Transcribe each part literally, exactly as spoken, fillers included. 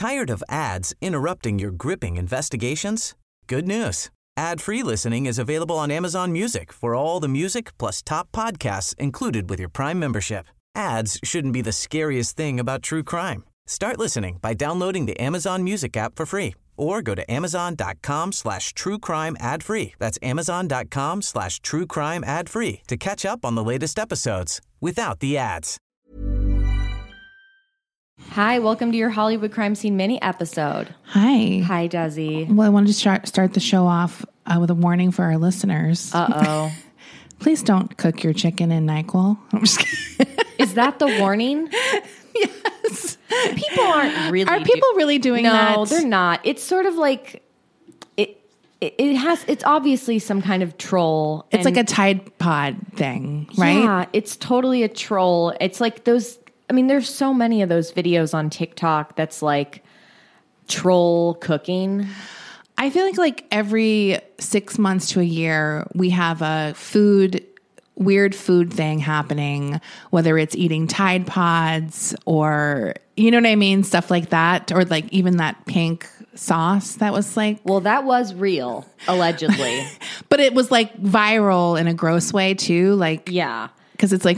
Tired of ads interrupting your gripping investigations? Good news. Ad-free listening is available on Amazon Music for all the music plus top podcasts included with your Prime membership. Ads shouldn't be the scariest thing about true crime. Start listening by downloading the Amazon Music app for free or go to amazon.com slash true crime ad free. That's amazon.com slash true crime ad free to catch up on the latest episodes without the ads. Hi, welcome to your Hollywood Crime Scene mini episode. Hi. Hi, Desi. Well, I wanted to start, start the show off uh, with a warning for our listeners. Uh-oh. Please don't cook your chicken in NyQuil. I'm just kidding. Is that the warning? Yes. People aren't really... Are people do- really doing no, that? No, they're not. It's sort of like... It, it it has... It's obviously some kind of troll. It's like a Tide Pod thing, right? Yeah, it's totally a troll. It's like those... I mean, there's so many of those videos on TikTok that's like troll cooking. I feel like like every six months to a year, we have a food, weird food thing happening, whether it's eating Tide Pods or, you know what I mean? Stuff like that. Or like even that pink sauce that was like... Well, that was real, allegedly. But it was like viral in a gross way too. Like, yeah. Because it's like...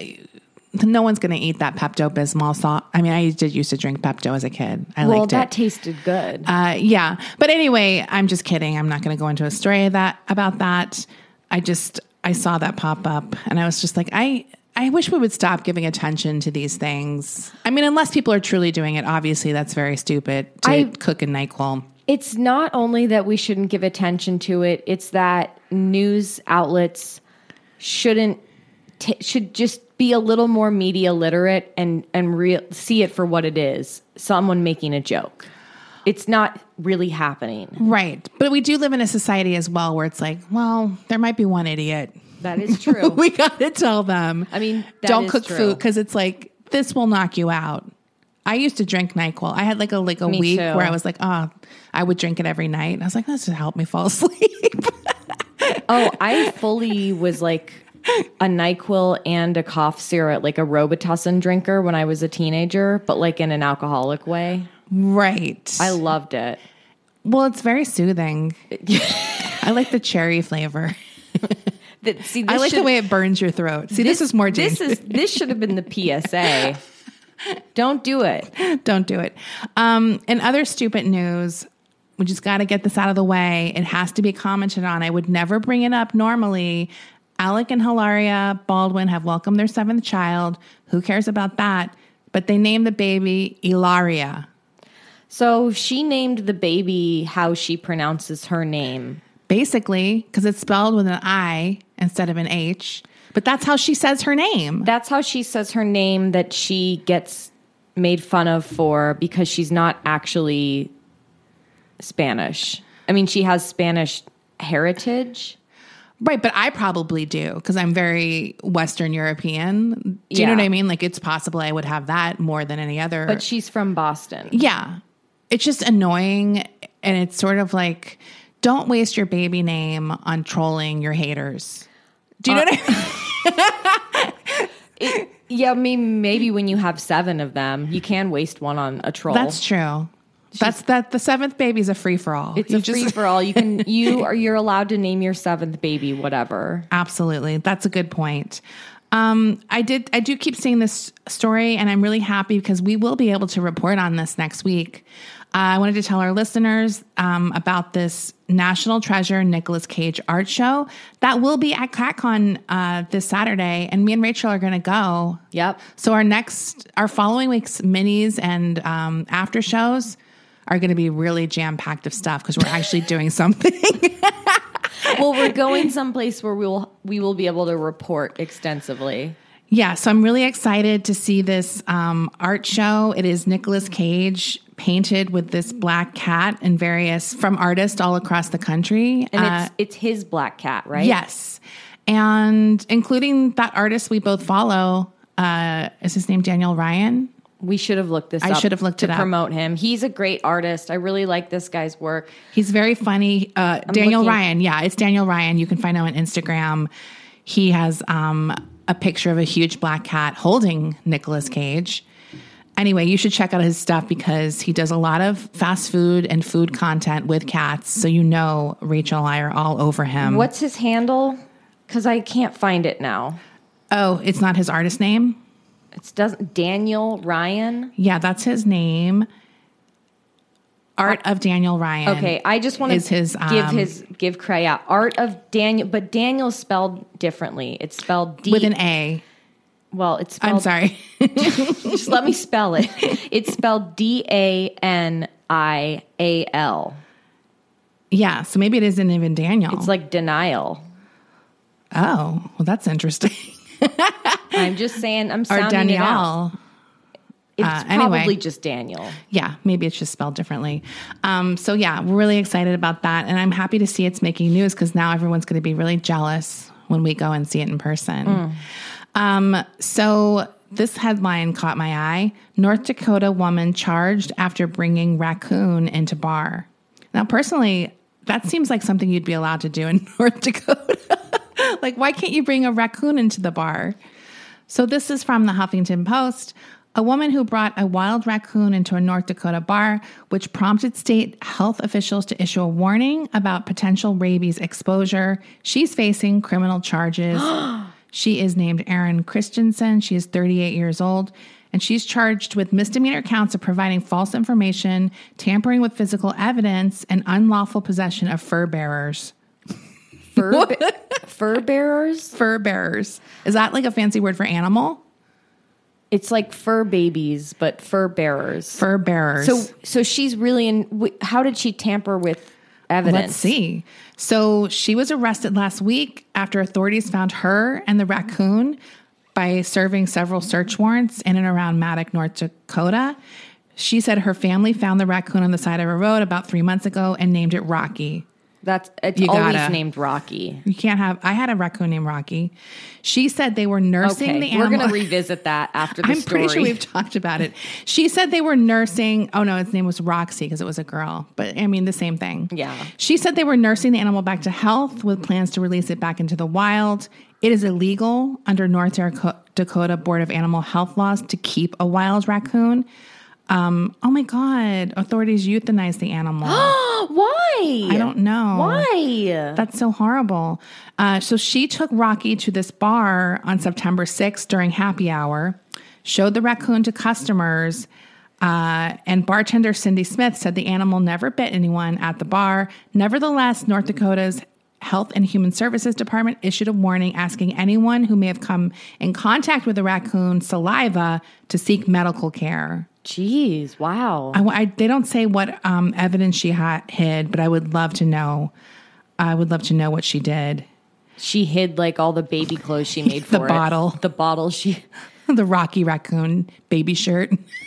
No one's going to eat that Pepto-Bismol sauce. I mean, I did used to drink Pepto as a kid. I well, liked it. Well, that tasted good. Uh, yeah. But anyway, I'm just kidding. I'm not going to go into a story that about that. I just, I saw that pop up and I was just like, I, I wish we would stop giving attention to these things. I mean, unless people are truly doing it, obviously that's very stupid to I, cook in NyQuil. It's not only that we shouldn't give attention to it, it's that news outlets shouldn't, t- should just be a little more media literate and and real see it for what it is. Someone making a joke. It's not really happening. Right. But we do live in a society as well where it's like, well, there might be one idiot. That is true. We got to tell them. I mean, that don't is cook true. food because it's like, this will knock you out. I used to drink NyQuil. I had like a like a Me week too. where I was like, oh, I would drink it every night. And I was like, this will help me fall asleep. Oh, I fully was like a NyQuil and a cough syrup, like a Robitussin drinker when I was a teenager, but like in an alcoholic way. Right. I loved it. Well, it's very soothing. I like the cherry flavor. the, see, I like should, the way it burns your throat. See, this, this is more dangerous. This, is, this should have been the P S A. Don't do it. Don't do it. Um, in other stupid news, we just got to get this out of the way. It has to be commented on. I would never bring it up normally. Alec and Hilaria Baldwin have welcomed their seventh child. Who cares about that? But they named the baby Ilaria. So she named the baby how she pronounces her name. Basically, because it's spelled with an I instead of an H. But that's how she says her name. That's how she says her name that she gets made fun of for because she's not actually Spanish. I mean, she has Spanish heritage. Right, but I probably do because I'm very Western European. Do you yeah. know what I mean? Like, it's possible I would have that more than any other. But she's from Boston. Yeah. It's just annoying, and it's sort of like, don't waste your baby name on trolling your haters. Do you uh, know what I mean? it, yeah, I mean, maybe when you have seven of them, you can waste one on a troll. That's true. She's, That's that. The seventh baby's a free for all. It's you a just, free for all. You can you are you're allowed to name your seventh baby whatever. Absolutely, that's a good point. Um, I did. I do keep seeing this story, and I'm really happy because we will be able to report on this next week. Uh, I wanted to tell our listeners um, about this National Treasure Nicolas Cage art show that will be at CatCon uh, this Saturday, and me and Rachel are going to go. Yep. So our next, our following week's minis and um, after shows are going to be really jam-packed of stuff because we're actually doing something. Well, we're going someplace where we will we will be able to report extensively. Yeah, so I'm really excited to see this um, art show. It is Nicolas Cage painted with this black cat and various from artists all across the country. And uh, it's it's his black cat, right? Yes, and including that artist we both follow. Uh, is his name Daniel Ryan? We should have looked this I up. I should have looked to it up. promote him. He's a great artist. I really like this guy's work. He's very funny. Uh, Daniel looking- Ryan. Yeah, it's Daniel Ryan. You can find him on Instagram. He has um, a picture of a huge black cat holding Nicolas Cage. Anyway, you should check out his stuff because he does a lot of fast food and food content with cats. So you know Rachel and I are all over him. What's his handle? Because I can't find it now. Oh, it's not his artist name? It doesn't. Daniel Ryan? Yeah, that's his name. Art of Daniel Ryan. Okay, I just want is to his, give um, his give credit out. Art of Daniel, but Daniel's spelled differently. It's spelled D with an A. Well, it's spelled, I'm sorry. Just let me spell it. It's spelled D A N I A L. Yeah, so maybe it isn't even Daniel. It's like denial. Oh, well, that's interesting. I'm just saying, I'm Or sounding it out. Danielle. It's Uh, probably anyway. just Daniel. Yeah, maybe it's just spelled differently. Um, so yeah, we're really excited about that. And I'm happy to see it's making news because now everyone's going to be really jealous when we go and see it in person. Mm. Um, so this headline caught my eye. North Dakota woman charged after bringing raccoon into bar. Now, personally, that seems like something you'd be allowed to do in North Dakota. Like, why can't you bring a raccoon into the bar? So this is from the Huffington Post. A woman who brought a wild raccoon into a North Dakota bar, which prompted state health officials to issue a warning about potential rabies exposure. She's facing criminal charges. She is named Erin Christensen. She is thirty-eight years old, and she's charged with misdemeanor counts of providing false information, tampering with physical evidence, and unlawful possession of fur bearers. Fur, ba- fur bearers? Fur bearers. Is that like a fancy word for animal? It's like fur babies, but fur bearers. Fur bearers. So, so she's really in. w- How did she tamper with evidence? Let's see. So she was arrested last week after authorities found her and the raccoon by serving several search warrants in and around Maddox, North Dakota. She said her family found the raccoon on the side of a road about three months ago and named it Rocky. That's it's You always gotta. named Rocky. You can't have, I had a raccoon named Rocky. She said they were nursing Okay, the we're animal. going to revisit that after the I'm story. pretty sure we've talked about it. She said they were nursing. Oh no, its name was Roxy because it was a girl. But I mean, the same thing. Yeah. She said they were nursing the animal back to health with plans to release it back into the wild. It is illegal under North Dakota Board of Animal Health laws to keep a wild raccoon. Um, oh my God. Authorities euthanized the animal. Why? I don't know. Why? That's so horrible. Uh, so she took Rocky to this bar on September sixth during happy hour, showed the raccoon to customers, uh, and bartender Cindy Smith said the animal never bit anyone at the bar. Nevertheless, North Dakota's Health and Human Services Department issued a warning asking anyone who may have come in contact with the raccoon's saliva to seek medical care. Jeez, wow. I, I, they don't say what um, evidence she ha- hid, but I would love to know. I would love to know what she did. She hid like all the baby clothes she made for The it. bottle. The bottle she... The Rocky Raccoon baby shirt.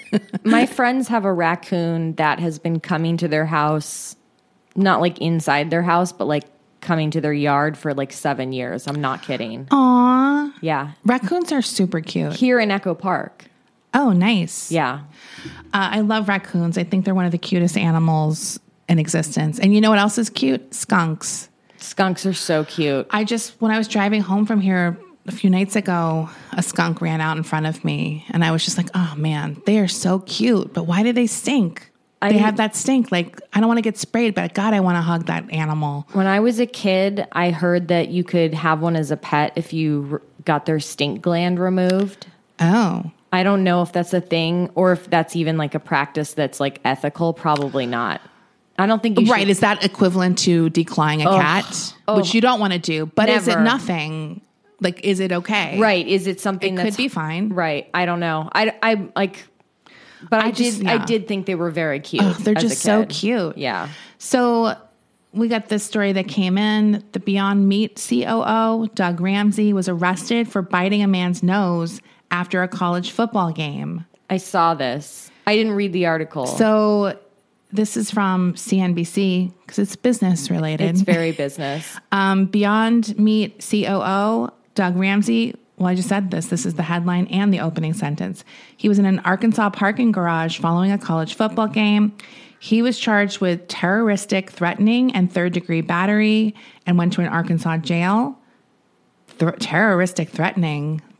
My friends have a raccoon that has been coming to their house, not like inside their house, but like coming to their yard for like seven years. I'm not kidding. Aw. Yeah. Raccoons are super cute. Here in Echo Park. Oh, nice. Yeah. Uh, I love raccoons. I think they're one of the cutest animals in existence. And you know what else is cute? Skunks. Skunks are so cute. I just, when I was driving home from here a few nights ago, a skunk ran out in front of me. And I was just like, oh man, they are so cute. But why do they stink? I- They have that stink. Like, I don't want to get sprayed, but God, I want to hug that animal. When I was a kid, I heard that you could have one as a pet if you r- got their stink gland removed. Oh. I don't know if that's a thing or if that's even like a practice that's like ethical. Probably not. I don't think you Right. should. Is that equivalent to declawing a cat? Oh. Which you don't want to do. But is it Never. nothing? Like, is it okay? Right. Is it something It that's could be fine. Right. I don't know. I, I like, but I, I just- did, I yeah. did think they were very cute. Oh, they're as a just so kid. cute. Yeah. So we got this story that came in. The Beyond Meat C O O, Doug Ramsey, was arrested for biting a man's nose after a college football game. I saw this. I didn't read the article. So this is from C N B C because it's business related. it's very business. Um, Beyond Meat C O O, Doug Ramsey. Well, I just said this. This is the headline and the opening sentence. He was in an Arkansas parking garage following a college football game. He was charged with terroristic threatening and third-degree battery and went to an Arkansas jail. Th- terroristic threatening.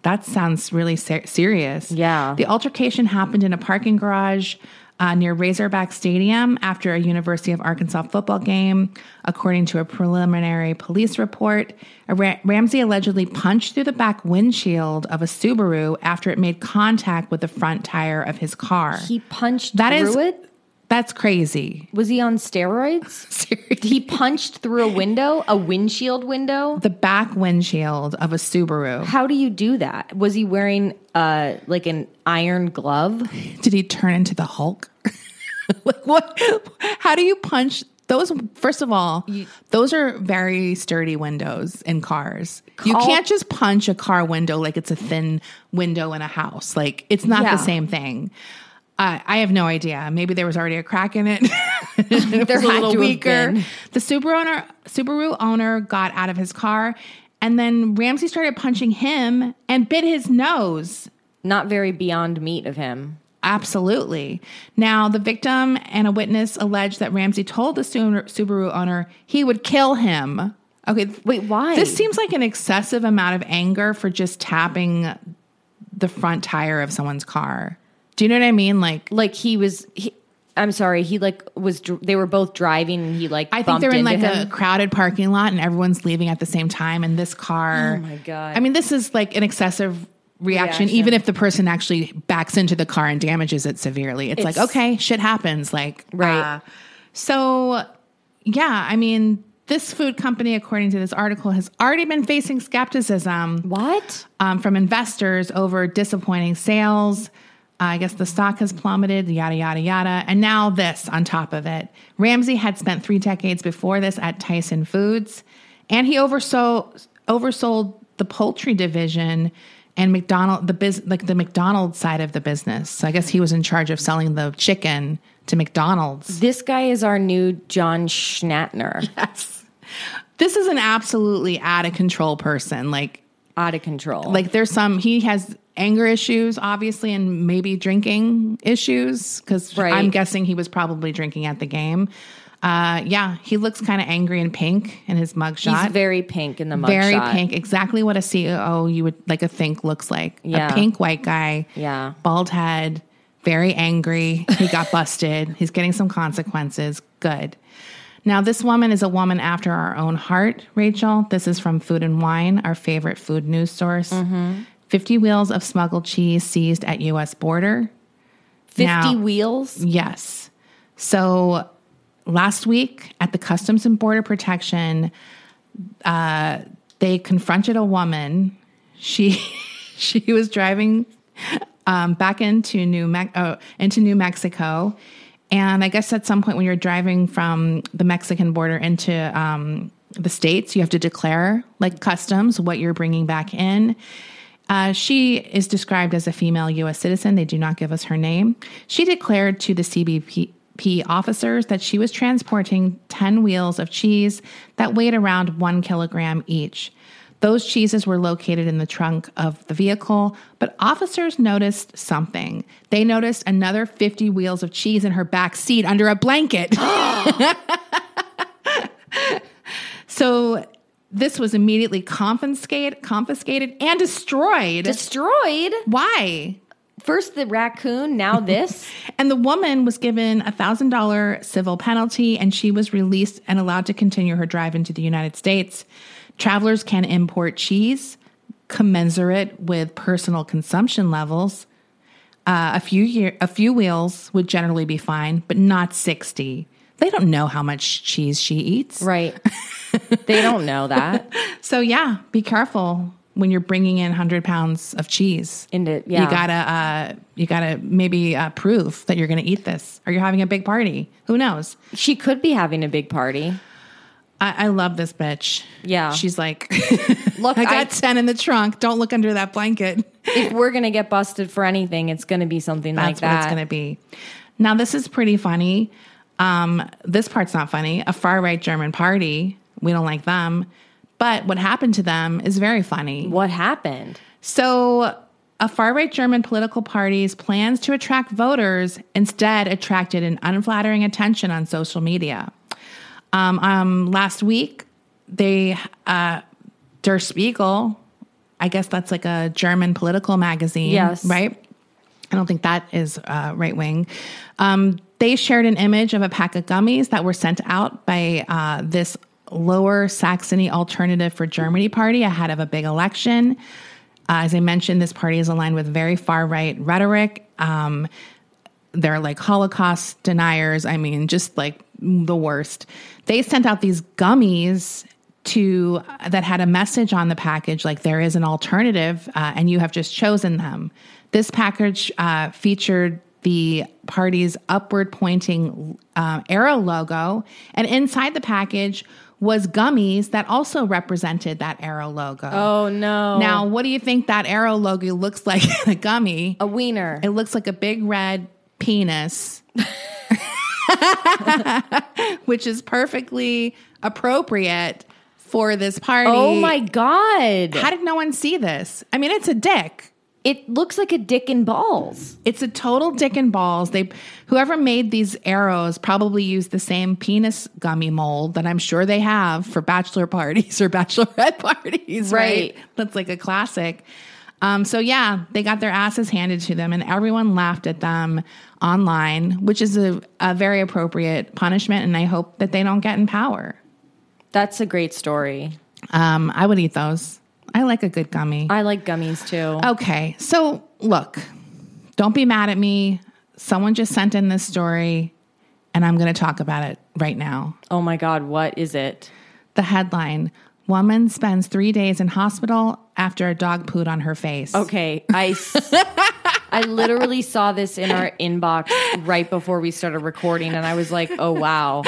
that sounds really ser- serious. Yeah. The altercation happened in a parking garage uh, near Razorback Stadium after a University of Arkansas football game. According to a preliminary police report, Ra- Ramsey allegedly punched through the back windshield of a Subaru after it made contact with the front tire of his car. He punched That through is- it? That's crazy. Was he on steroids? Seriously. He punched through a window, a windshield window? The back windshield of a Subaru. How do you do that? Was he wearing uh, like an iron glove? Did he turn into the Hulk? Like what? How do you punch those? First of all, you, those are very sturdy windows in cars. Call, you can't just punch a car window like it's a thin window in a house. Like it's not yeah. the same thing. Uh, I have no idea. Maybe there was already a crack in it. It there was a had little to weaker. Have been. The Subaru owner, Subaru owner got out of his car, and then Ramsey started punching him and bit his nose. Not very beyond meat of him. Absolutely. Now, the victim and a witness alleged that Ramsey told the Subaru owner he would kill him. Okay, wait, why? This seems like an excessive amount of anger for just tapping the front tire of someone's car. Do you know what I mean? Like, like he was. He, I'm sorry. He like was. They were both driving, and he like. I think they're in like him. a crowded parking lot, and everyone's leaving at the same time. And this car. Oh my god! I mean, this is like an excessive reaction, reaction. Even if the person actually backs into the car and damages it severely. It's, it's like okay, shit happens. Like right. Uh, so, yeah. I mean, this food company, according to this article, has already been facing skepticism. What? Um, from investors over disappointing sales. Uh, I guess the stock has plummeted, yada, yada, yada. And now this on top of it. Ramsey had spent three decades before this at Tyson Foods, and he oversold, oversold the poultry division and McDonald, the biz, like the McDonald's side of the business. So I guess he was in charge of selling the chicken to McDonald's. This guy is our new John Schnattner. Yes. This is an absolutely out of control person. Like, out of control. Like there's some, he has anger issues, obviously, and maybe drinking issues, because right. I'm guessing he was probably drinking at the game. Uh, yeah, he looks kind of angry and pink in his mugshot. He's very pink in the mugshot. Very pink. Exactly what a C E O you would like a think looks like. Yeah. A pink white guy. Yeah. Bald head. Very angry. He got busted. He's getting some consequences. Good. Now, this woman is a woman after our own heart, Rachel. This is from Food and Wine, our favorite food news source. Mm-hmm. fifty wheels of smuggled cheese seized at U S border. fifty now, wheels? Yes. So last week at the Customs and Border Protection, uh, they confronted a woman. She she was driving um, back into New Me- oh, into New Mexico. And I guess at some point when you're driving from the Mexican border into um, the States, you have to declare, like customs, what you're bringing back in. Uh, she is described as a female U S citizen. They do not give us her name. She declared to the C B P officers that she was transporting ten wheels of cheese that weighed around one kilogram each. Those cheeses were located in the trunk of the vehicle, but officers noticed something. They noticed another fifty wheels of cheese in her back seat under a blanket. So this was immediately confiscated, confiscated and destroyed. Destroyed? Why? First the raccoon, now this? And the woman was given a one thousand dollars civil penalty, and she was released and allowed to continue her drive into the United States. Travelers can import cheese commensurate with personal consumption levels. Uh, a few year, a few wheels would generally be fine, but not sixty. They don't know how much cheese she eats. Right. They don't know that. So yeah, be careful when you're bringing in one hundred pounds of cheese. Into, yeah. You gotta, uh, you gotta maybe uh, prove that you're going to eat this, or you're having a big party. Who knows? She could be having a big party. I, I love this bitch. Yeah. She's like, look, I got I, ten in the trunk. Don't look under that blanket. If we're going to get busted for anything, it's going to be something That's like that. That's what it's going to be. Now, this is pretty funny. Um, this part's not funny. A far-right German party. We don't like them. But what happened to them is very funny. What happened? So a far-right German political party's plans to attract voters instead attracted an unflattering attention on social media. Um, um, last week, they, uh, Der Spiegel, I I guess that's like a German political magazine. Yes. Right? I don't think that is uh, right wing. Um, they shared an image of a pack of gummies that were sent out by uh, this Lower Saxony Alternative for Germany party ahead of a big election. Uh, as I mentioned, this party is aligned with very far-right rhetoric. Um, they're like Holocaust deniers. I mean, just like the worst. They sent out these gummies to uh, that had a message on the package, like there is an alternative, uh, and you have just chosen them. This package uh, featured the party's upward-pointing uh, arrow logo, and inside the package was gummies that also represented that arrow logo. Oh, no. Now, what do you think that arrow logo looks like in a gummy? A wiener. It looks like a big red penis, which is perfectly appropriate for this party. Oh, my God. How did no one see this? I mean, it's a dick. It looks like a dick and balls. It's a total dick and balls. They, whoever made these arrows probably used the same penis gummy mold that I'm sure they have for bachelor parties or bachelorette parties, right? Right. That's like a classic. Um, so yeah, they got their asses handed to them and everyone laughed at them online, which is a, a very appropriate punishment. And I hope that they don't get in power. That's a great story. Um, I would eat those. I like a good gummy. I like gummies too. Okay. So look, don't be mad at me. Someone just sent in this story and I'm going to talk about it right now. Oh my God. What is it? The headline: woman spends three days in hospital after a dog pooed on her face. Okay. I, s- I literally saw this in our inbox right before we started recording and I was like, oh, wow.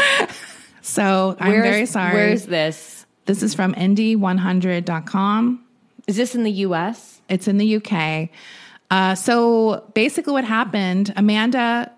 So I'm Where's- very sorry. Where's this? This is from Indy one hundred dot com. Is this in the U S? It's in the U K. Uh, so basically what happened, Amanda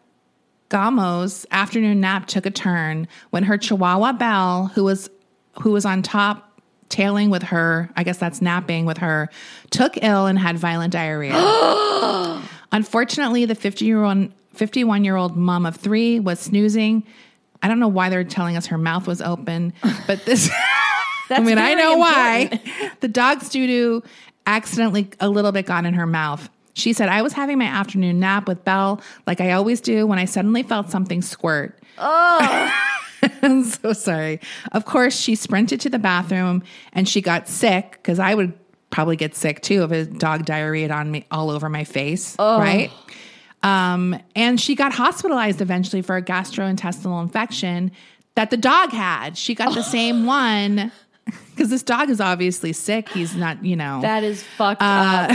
Gamo's afternoon nap took a turn when her Chihuahua Belle, who was who was on top tailing with her, I guess that's napping with her, took ill and had violent diarrhea. Unfortunately, the fifty-year-old, fifty-one-year-old mom of three was snoozing. I don't know why they're telling us her mouth was open, but this... That's I mean, I very know important. why. The dog's doo-doo accidentally a little bit got in her mouth. She said, I was having my afternoon nap with Belle like I always do when I suddenly felt something squirt. Oh, I'm so sorry. Of course, she sprinted to the bathroom and she got sick because I would probably get sick too if a dog diarrheaed on me all over my face, oh. right? Um, and she got hospitalized eventually for a gastrointestinal infection that the dog had. She got the same one. Because this dog is obviously sick. He's not, you know. that is fucked Uh,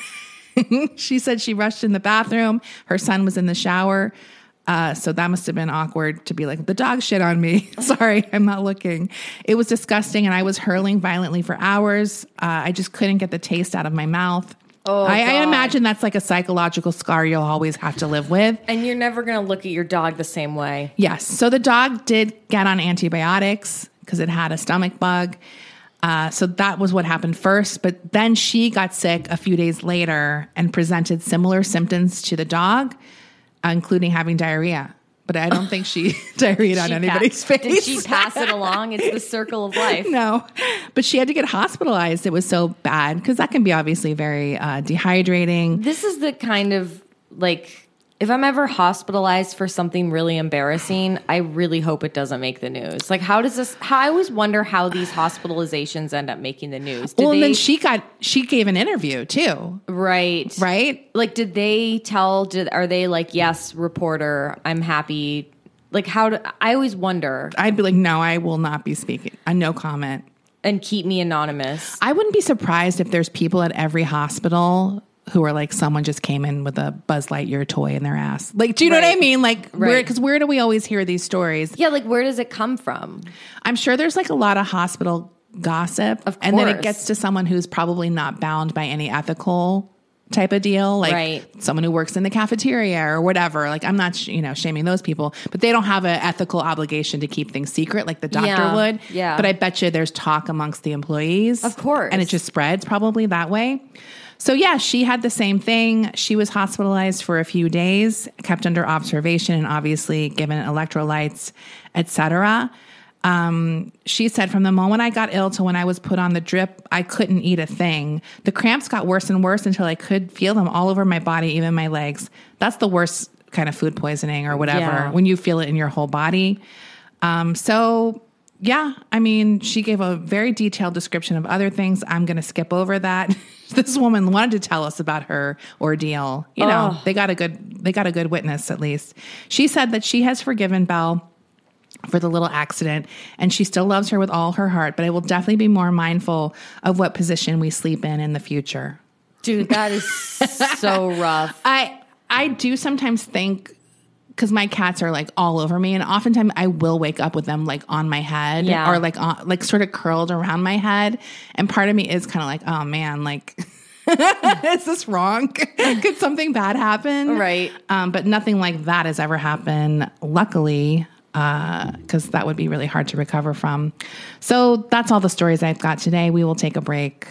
up. She said she rushed in the bathroom. Her son was in the shower. Uh, so that must have been awkward to be like, the dog shit on me. Sorry, I'm not looking. It was disgusting. And I was hurling violently for hours. Uh, I just couldn't get the taste out of my mouth. Oh, I, I God. imagine that's like a psychological scar you'll always have to live with. And you're never going to look at your dog the same way. Yes. So the dog did get on antibiotics because it had a stomach bug. Uh, so that was what happened first. But then she got sick a few days later and presented similar symptoms to the dog, uh, including having diarrhea. But I don't think she diarrheaed on She anybody's pa- face. Did she pass it along? It's the circle of life. No. But she had to get hospitalized. It was so bad because that can be obviously very uh, dehydrating. This is the kind of, like, if I'm ever hospitalized for something really embarrassing, I really hope it doesn't make the news. Like, how does this, how, I always wonder how these hospitalizations end up making the news. Did Well, and they, then she got, she gave an interview too, right. right? Like, did they tell, did, are they like, yes, reporter, I'm happy. Like, how do, I always wonder, I'd be like, no, I will not be speaking. Uh, no comment. and keep me anonymous. I wouldn't be surprised if there's people at every hospital who are like, someone just came in with a Buzz Lightyear toy in their ass. Like, do you know what I Right. mean? Like, Right. because where do we always hear these stories? Yeah, like, where does it come from? I'm sure there's like a lot of hospital gossip. Of And then it course. gets to someone who's probably not bound by any ethical type of deal. Like Right. someone who works in the cafeteria or whatever. Like, I'm not, sh- you know, shaming those people, but they don't have an ethical obligation to keep things secret like the doctor Yeah. would. Yeah. But I bet you there's talk amongst the employees. Of course. And it just spreads probably that way. So yeah, she had the same thing. She was hospitalized for a few days, kept under observation, and obviously given electrolytes, et cetera. Um, she said, from the moment I got ill to when I was put on the drip, I couldn't eat a thing. The cramps got worse and worse until I could feel them all over my body, even my legs. That's the worst kind of food poisoning or whatever, Yeah. when you feel it in your whole body. Um, so yeah, I mean, she gave a very detailed description of other things. I'm going to skip over that. This woman wanted to tell us about her ordeal. You know, Oh. they got a good, they got a good witness at least. She said that she has forgiven Belle for the little accident, and she still loves her with all her heart, but I will definitely be more mindful of what position we sleep in in the future. Dude, that is so rough. I I do sometimes think, because my cats are like all over me, and oftentimes I will wake up with them like on my head Yeah. or like on, like sort of curled around my head, and part of me is kind of like, oh man, like is this wrong? Could something bad happen? Right. Um, but nothing like that has ever happened, luckily, because uh, that would be really hard to recover from. So that's all the stories I've got today. We will take a break.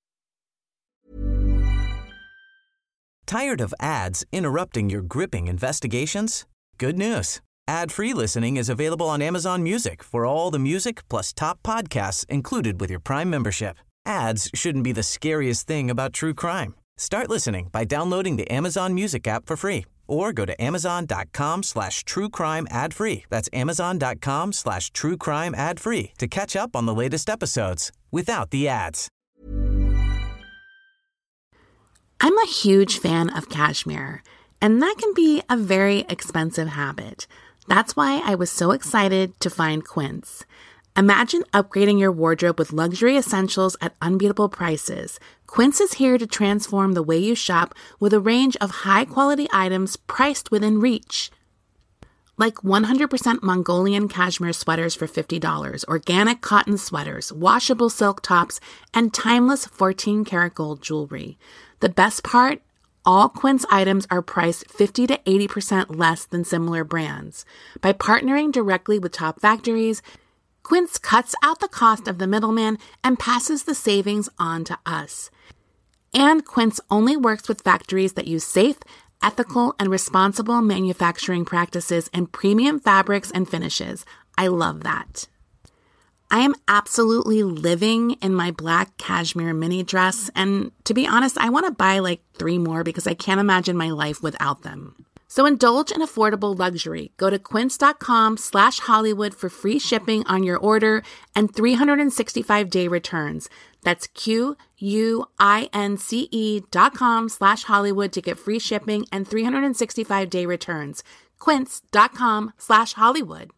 Tired of ads interrupting your gripping investigations? Good news. Ad-free listening is available on Amazon Music for all the music plus top podcasts included with your Prime membership. Ads shouldn't be the scariest thing about true crime. Start listening by downloading the Amazon Music app for free or go to amazon.com slash true crime ad free. That's amazon.com slash true crime ad free to catch up on the latest episodes without the ads. I'm a huge fan of cashmere, and that can be a very expensive habit. That's why I was so excited to find Quince. Imagine upgrading your wardrobe with luxury essentials at unbeatable prices. Quince is here to transform the way you shop with a range of high-quality items priced within reach. Like one hundred percent Mongolian cashmere sweaters for fifty dollars, organic cotton sweaters, washable silk tops, and timeless fourteen karat gold jewelry. The best part? All Quince items are priced fifty to eighty percent less than similar brands. By partnering directly with top factories, Quince cuts out the cost of the middleman and passes the savings on to us. And Quince only works with factories that use safe, ethical, and responsible manufacturing practices and premium fabrics and finishes. I love that. I am absolutely living in my black cashmere mini dress, and to be honest, I want to buy like three more because I can't imagine my life without them. So indulge in affordable luxury. Go to quince.com slash Hollywood for free shipping on your order and three hundred sixty-five day returns. That's Q-U-I-N-C-E dot com slash Hollywood to get free shipping and three hundred sixty-five day returns. Quince.com slash Hollywood.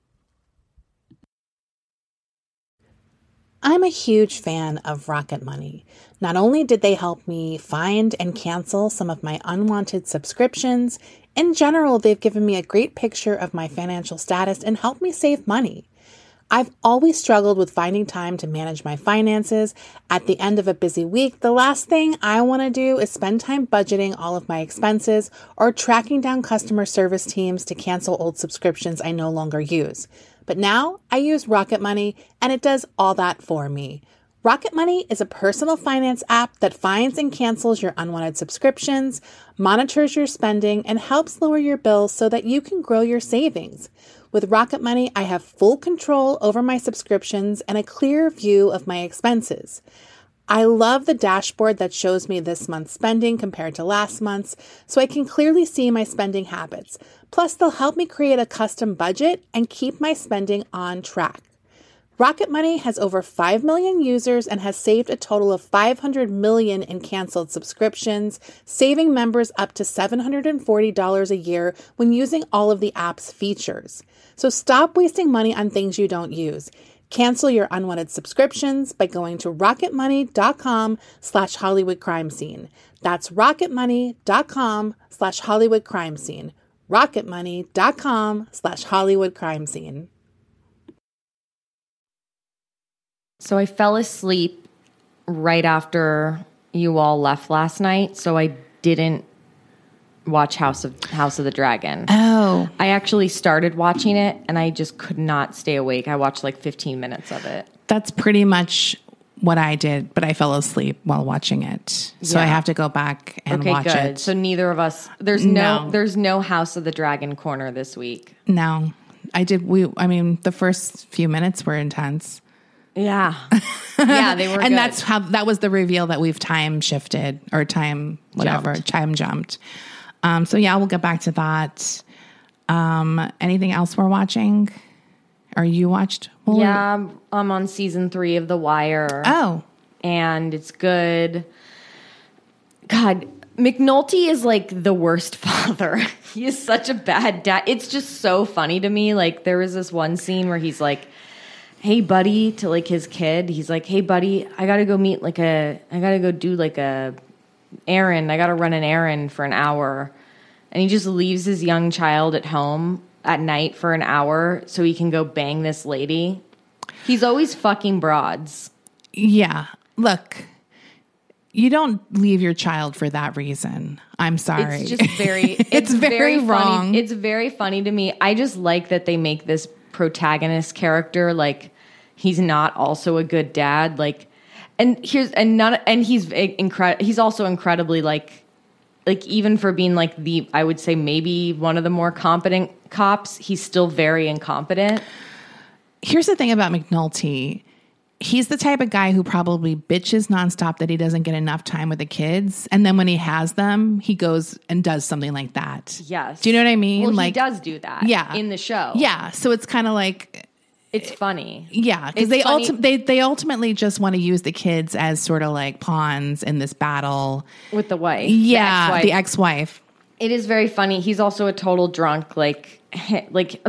I'm a huge fan of Rocket Money. Not only did they help me find and cancel some of my unwanted subscriptions, in general, they've given me a great picture of my financial status and helped me save money. I've always struggled with finding time to manage my finances. At the end of a busy week, the last thing I want to do is spend time budgeting all of my expenses or tracking down customer service teams to cancel old subscriptions I no longer use. But now I use Rocket Money, and it does all that for me. Rocket Money is a personal finance app that finds and cancels your unwanted subscriptions, monitors your spending, and helps lower your bills so that you can grow your savings. With Rocket Money, I have full control over my subscriptions and a clear view of my expenses. I love the dashboard that shows me this month's spending compared to last month's, so I can clearly see my spending habits. Plus, they'll help me create a custom budget and keep my spending on track. Rocket Money has over five million users and has saved a total of five hundred million in canceled subscriptions, saving members up to seven hundred forty dollars a year when using all of the app's features. So stop wasting money on things you don't use. Cancel your unwanted subscriptions by going to rocketmoney.com slash Hollywood crime scene. That's rocketmoney.com slash Hollywood crime scene. rocketmoney.com slash Hollywood crime scene. So I fell asleep right after you all left last night, so I didn't watch House of House of the Dragon. Oh. I actually started watching it, and I just could not stay awake. I watched like fifteen minutes of it. That's pretty much what I did, but I fell asleep while watching it. So Yeah. I have to go back and Okay, watch good. it. So neither of us, there's no, No. there's no House of the Dragon corner this week. No. I did. We, I mean, the first few minutes were intense. Yeah. Yeah, they were And good. that's how, that was the reveal that we've time shifted or time, whatever, Jumped. time jumped. Um, so yeah, we'll get back to that. Um, anything else we're watching? Or you watched? Well, Yeah, I'm- I'm on season three of The Wire. Oh, And it's good. God, McNulty is like the worst father. He is such a bad dad. It's just so funny to me. Like, there was this one scene where he's like, hey, buddy, to like his kid. He's like, hey, buddy, I got to go meet like a, I got to go do like a errand. I got to run an errand for an hour. And he just leaves his young child at home at night for an hour so he can go bang this lady. He's always fucking broads. yeah. Look, you don't leave your child for that reason. I'm sorry. It's just very, it's, It's very very, wrong. Funny. It's very funny to me. I just like that they make this protagonist character like he's not also a good dad. Like, and here's and not and he's incredible. He's also incredibly like, like even for being like the, I would say maybe one of the more competent cops, he's still very incompetent. Here's the thing about McNulty. He's the type of guy who probably bitches nonstop that he doesn't get enough time with the kids. And then when he has them, he goes and does something like that. Yes. Do you know what I mean? Well, like, he does do that. Yeah. In the show. Yeah. So it's kind of like, It's funny. yeah, because It's they, funny- ulti- they they ultimately just want to use the kids as sort of like pawns in this battle. With the wife. Yeah, The ex-wife. the ex-wife. It is very funny. He's also a total drunk. Like, like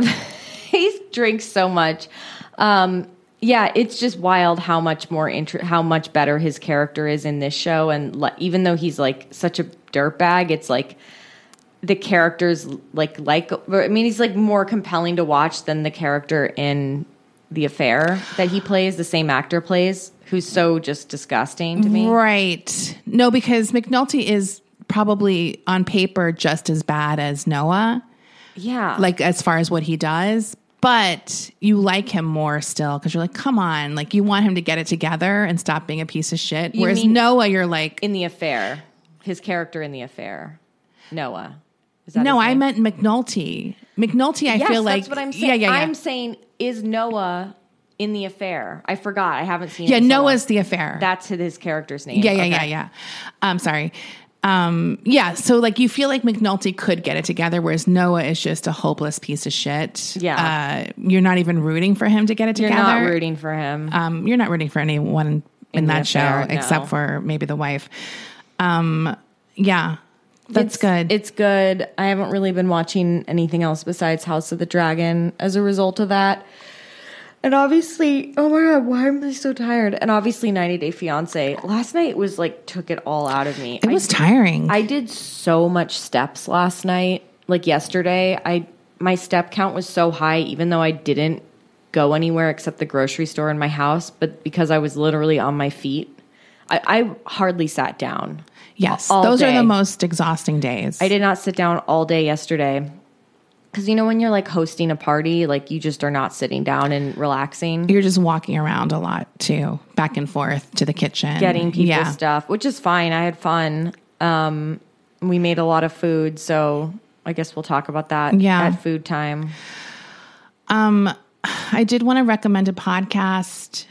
he drinks so much. Um, yeah, it's just wild how much more inter- how much better his character is in this show. And le- even though he's like such a dirtbag, it's like the character's like like. I mean, he's like more compelling to watch than the character in The Affair that he plays. The same actor plays, who's so just disgusting to me. Right. No, because McNulty is probably on paper just as bad as Noah, Yeah, like as far as what he does. But you like him more still because you're like, come on, like you want him to get it together and stop being a piece of shit. You Whereas mean- Noah, you're like, in The Affair, his character in The Affair, Noah. Is that no, his I name? meant McNulty. McNulty, I yes, feel like, that's what I'm saying. yeah, yeah, yeah. I'm saying, is Noah in The Affair? I forgot. I haven't seen. yeah, it in so Noah's long. the affair. That's his character's name. Yeah, yeah, Okay. yeah, yeah. I'm sorry. Um, yeah, so like you feel like McNulty could get it together, whereas Noah is just a hopeless piece of shit. Yeah. Uh, you're not even rooting for him to get it You're together. not rooting for him. Um, you're not rooting for anyone in, In the that show affair, no. except for maybe the wife. Um, yeah, that's It's- good. It's good. I haven't really been watching anything else besides House of the Dragon as a result of that. And obviously, oh my God, why am I so tired? And obviously, ninety Day Fiance. Last night was like, took it all out of me. it was tiring. I did so much steps last night. Like yesterday, I my step count was so high, even though I didn't go anywhere except the grocery store in my house. But because I was literally on my feet, I, I hardly sat down. yes, all those are day. the most exhausting days. I did not sit down all day yesterday. Because you know when you're like hosting a party, like you just are not sitting down and relaxing, You're just walking around a lot too, back and forth to the kitchen, getting people yeah. stuff, which is fine. I had fun. Um, we made a lot of food, so I guess we'll talk about that Yeah. at food time. Um, I did want to recommend a podcast.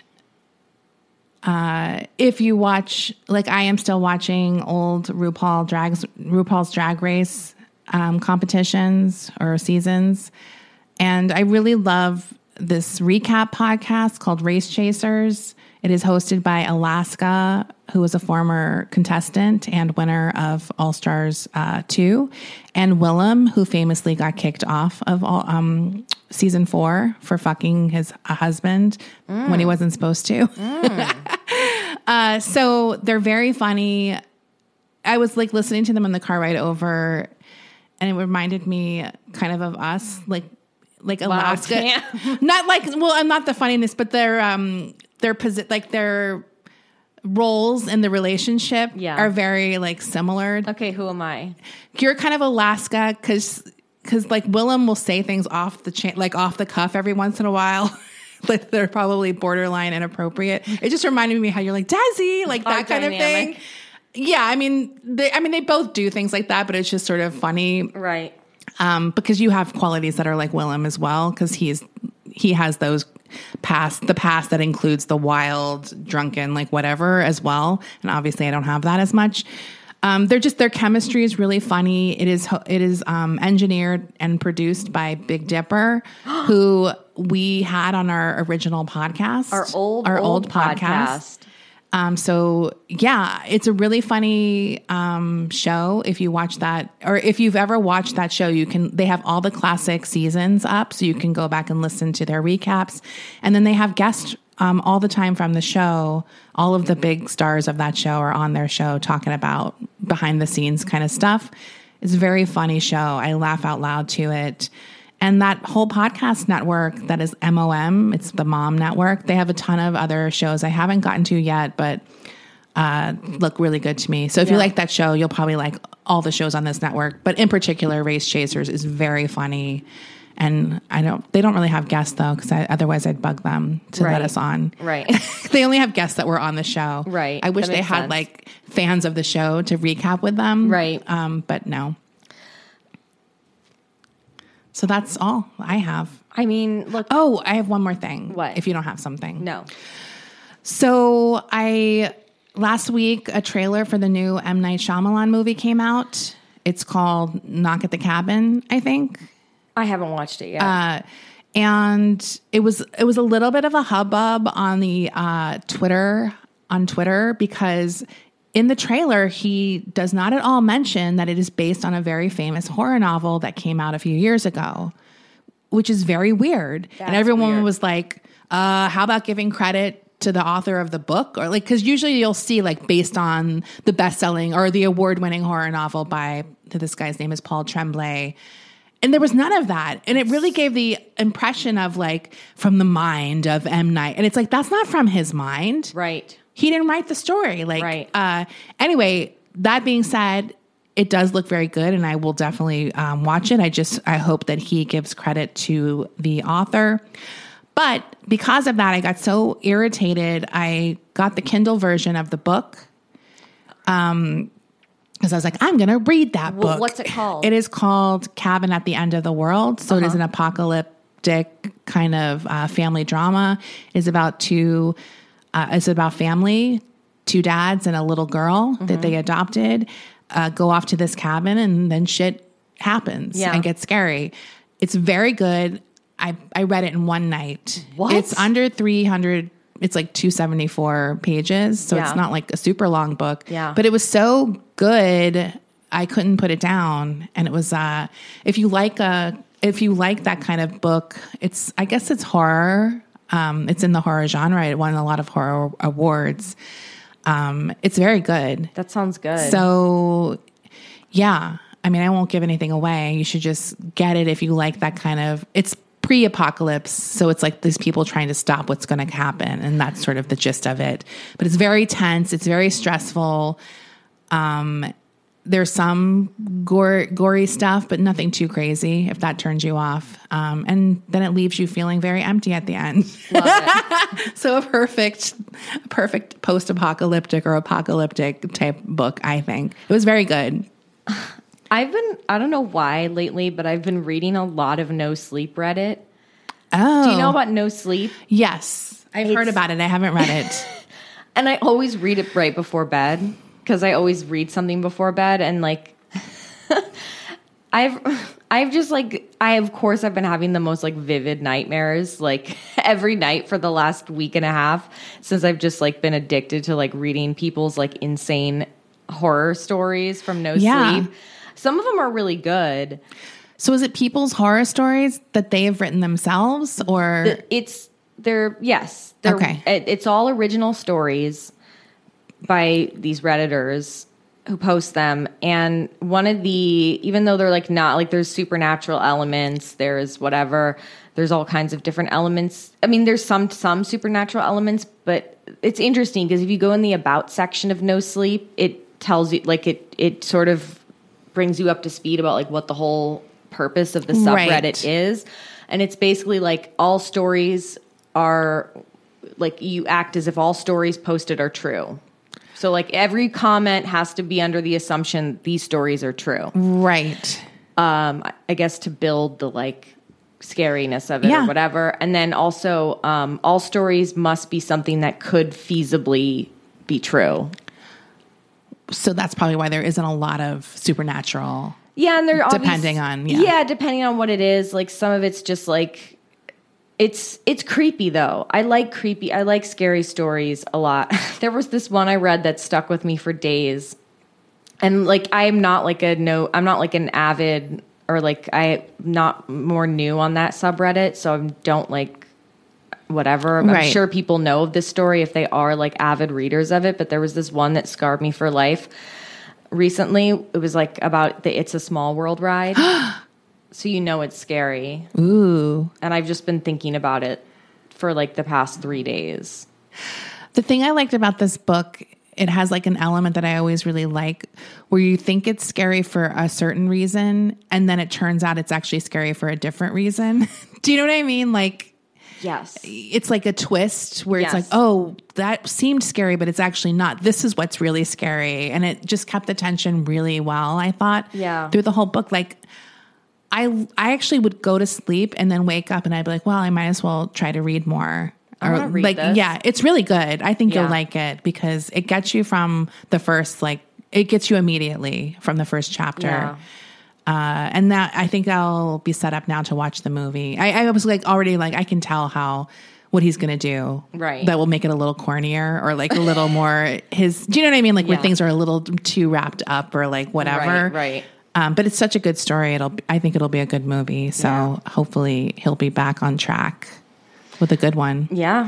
Uh, if you watch, like I am still watching old RuPaul drags, RuPaul's Drag Race um, competitions or seasons, and I really love this recap podcast called Race Chasers. It is hosted by Alaska, who is a former contestant and winner of All Stars uh, two, and Willem, who famously got kicked off of all, um, season four for fucking his husband mm. when he wasn't supposed to. Mm. uh, so they're very funny. I was like listening to them in the car ride over, and it reminded me kind of of us, like like Alaska. Wow, not like well, I'm not the funniness, but their um their posi- like their roles in the relationship Yeah. are very like similar. Okay, who am I? You're kind of Alaska because because like Willem will say things off the chain, like off the cuff every once in a while. Like they're probably borderline inappropriate. It just reminded me how you're like Desi, like that Our kind of dynamic. thing. Yeah, I mean, they, I mean, they both do things like that, but it's just sort of funny. Right. Um, because you have qualities that are like Willem as well, because he's he has those past the past that includes the wild, drunken, like whatever as well. And obviously, I don't have that as much. Um, they're just their chemistry is really funny. It is it is um, engineered and produced by Big Dipper, who we had on our original podcast, Our old our old, old podcast. podcast. Um, so yeah, it's a really funny, um, show. If you watch that, or if you've ever watched that show, you can, they have all the classic seasons up, so you can go back and listen to their recaps. And then they have guests, um, all the time from the show. All of the big stars of that show are on their show talking about behind the scenes kind of stuff. It's a very funny show. I laugh out loud to it. And that whole podcast network that is M O M, it's the Mom Network. They have a ton of other shows I haven't gotten to yet, but uh, look really good to me. So if Yeah. you like that show, you'll probably like all the shows on this network. But in particular, Race Chasers is very funny. And I don't, they don't really have guests though, because otherwise I'd bug them to Right. let us on. Right. They only have guests that were on the show. Right. I wish That they makes had sense. like fans of the show to recap with them. Right. Um, but no. So that's all I have. I mean, look. Oh, I have one more thing. What? If you don't have something. No. So I, last week, a trailer for the new M. Night Shyamalan movie came out. It's called Knock at the Cabin, I think. I haven't watched it yet. Uh, and it was it was a little bit of a hubbub on the uh, Twitter on Twitter because in the trailer he does not at all mention that it is based on a very famous horror novel that came out a few years ago, which is very weird. That's and everyone weird. was like, uh, "How about giving credit to the author of the book?" Or like, because usually you'll see like based on the best-selling or the award-winning horror novel by this guy's name is Paul Tremblay. And there was none of that. And it really gave the impression of like from the mind of M. Night. And it's like, that's not from his mind. right. He didn't write the story. Like, Right. uh, anyway, that being said, it does look very good and I will definitely um, watch it. I just, I hope that he gives credit to the author. But because of that, I got so irritated. I got the Kindle version of the book. Um, Because I was like, I'm going to read that Well, book. what's it called? It is called Cabin at the End of the World. So it is an apocalyptic kind of uh, family drama. It's about two, uh, it's about family, two dads and a little girl that they adopted, uh, go off to this cabin and then shit happens Yeah. and gets scary. It's very good. I, I read it in one night. What? It's under three hundred. It's like two seventy-four pages. So Yeah. it's not like a super long book. Yeah. But it was so good, I couldn't put it down. And it was, uh, if you like a, if you like that kind of book, it's, I guess it's horror. Um, it's in the horror genre. It won a lot of horror awards. Um, it's very good. That sounds good. So yeah, I mean, I won't give anything away. You should just get it if you like that kind of, it's pre-apocalypse. So it's like these people trying to stop what's going to happen. And that's sort of the gist of it. But it's very tense. It's very stressful. Um, there's some gore, gory stuff, but nothing too crazy if that turns you off. Um, and then it leaves you feeling very empty at the end. Love it. So a perfect, perfect post-apocalyptic or apocalyptic type book, I think. It was very good. I've been, I don't know why lately, but I've been reading a lot of No Sleep Reddit. Oh. Do you know about No Sleep? Yes. I've heard It's- about it. I haven't read it. And I always read it right before bed because I always read something before bed. And like, I've, I've just like, I, of course, I've been having the most like vivid nightmares like every night for the last week and a half since I've just like been addicted to like reading people's like insane horror stories from No Yeah. Sleep. Some of them are really good. So is it people's horror stories that they have written themselves or? It's they're yes, they're, Okay. It, it's all original stories by these Redditors who post them. And one of the, even though they're like not like there's supernatural elements, there's whatever, there's all kinds of different elements. I mean, there's some some supernatural elements, but it's interesting because if you go in the about section of No Sleep, it tells you like it it sort of brings you up to speed about like what the whole purpose of the subreddit Right. is. And it's basically like all stories are like you act as if all stories posted are true. So like every comment has to be under the assumption these stories are true. Right. um, I guess to build the like scariness of it Yeah. or whatever. And then also, um, all stories must be something that could feasibly be true. So that's probably why there isn't a lot of supernatural. Yeah, and they're Depending on- yeah. yeah, depending on what it is. Like some of it's just like it's it's creepy though. I like creepy. I like scary stories a lot. There was this one I read that stuck with me for days, and like I am not like a no. I'm not like an avid or like I not more new on that subreddit, so I don't like whatever. I'm Right. sure people know of this story if they are like avid readers of it. But there was this one that scarred me for life. Recently, it was like about the It's a Small World ride. So you know it's scary. Ooh. And I've just been thinking about it for like the past three days. The thing I liked about this book, it has like an element that I always really like where you think it's scary for a certain reason and then it turns out it's actually scary for a different reason. Do you know what I mean? Like Yes. it's like a twist where it's Yes. like, oh, that seemed scary, but it's actually not. This is what's really scary. And it just kept the tension really well, I thought. Yeah. Through the whole book. Like I I actually would go to sleep and then wake up and I'd be like, well, I might as well try to read more. I wanna read like this. yeah, it's really good. I think Yeah. you'll like it because it gets you from the first like it gets you immediately from the first chapter. Yeah. Uh, and that I think I'll be set up now to watch the movie. I, I was like already like I can tell how what he's gonna do. Right. That will make it a little cornier or like a little more his. Do you know what I mean? Like where Yeah. things are a little too wrapped up or like whatever. Right, right. Um, but it's such a good story. It'll. I think it'll be a good movie. So Yeah. hopefully he'll be back on track with a good one Yeah.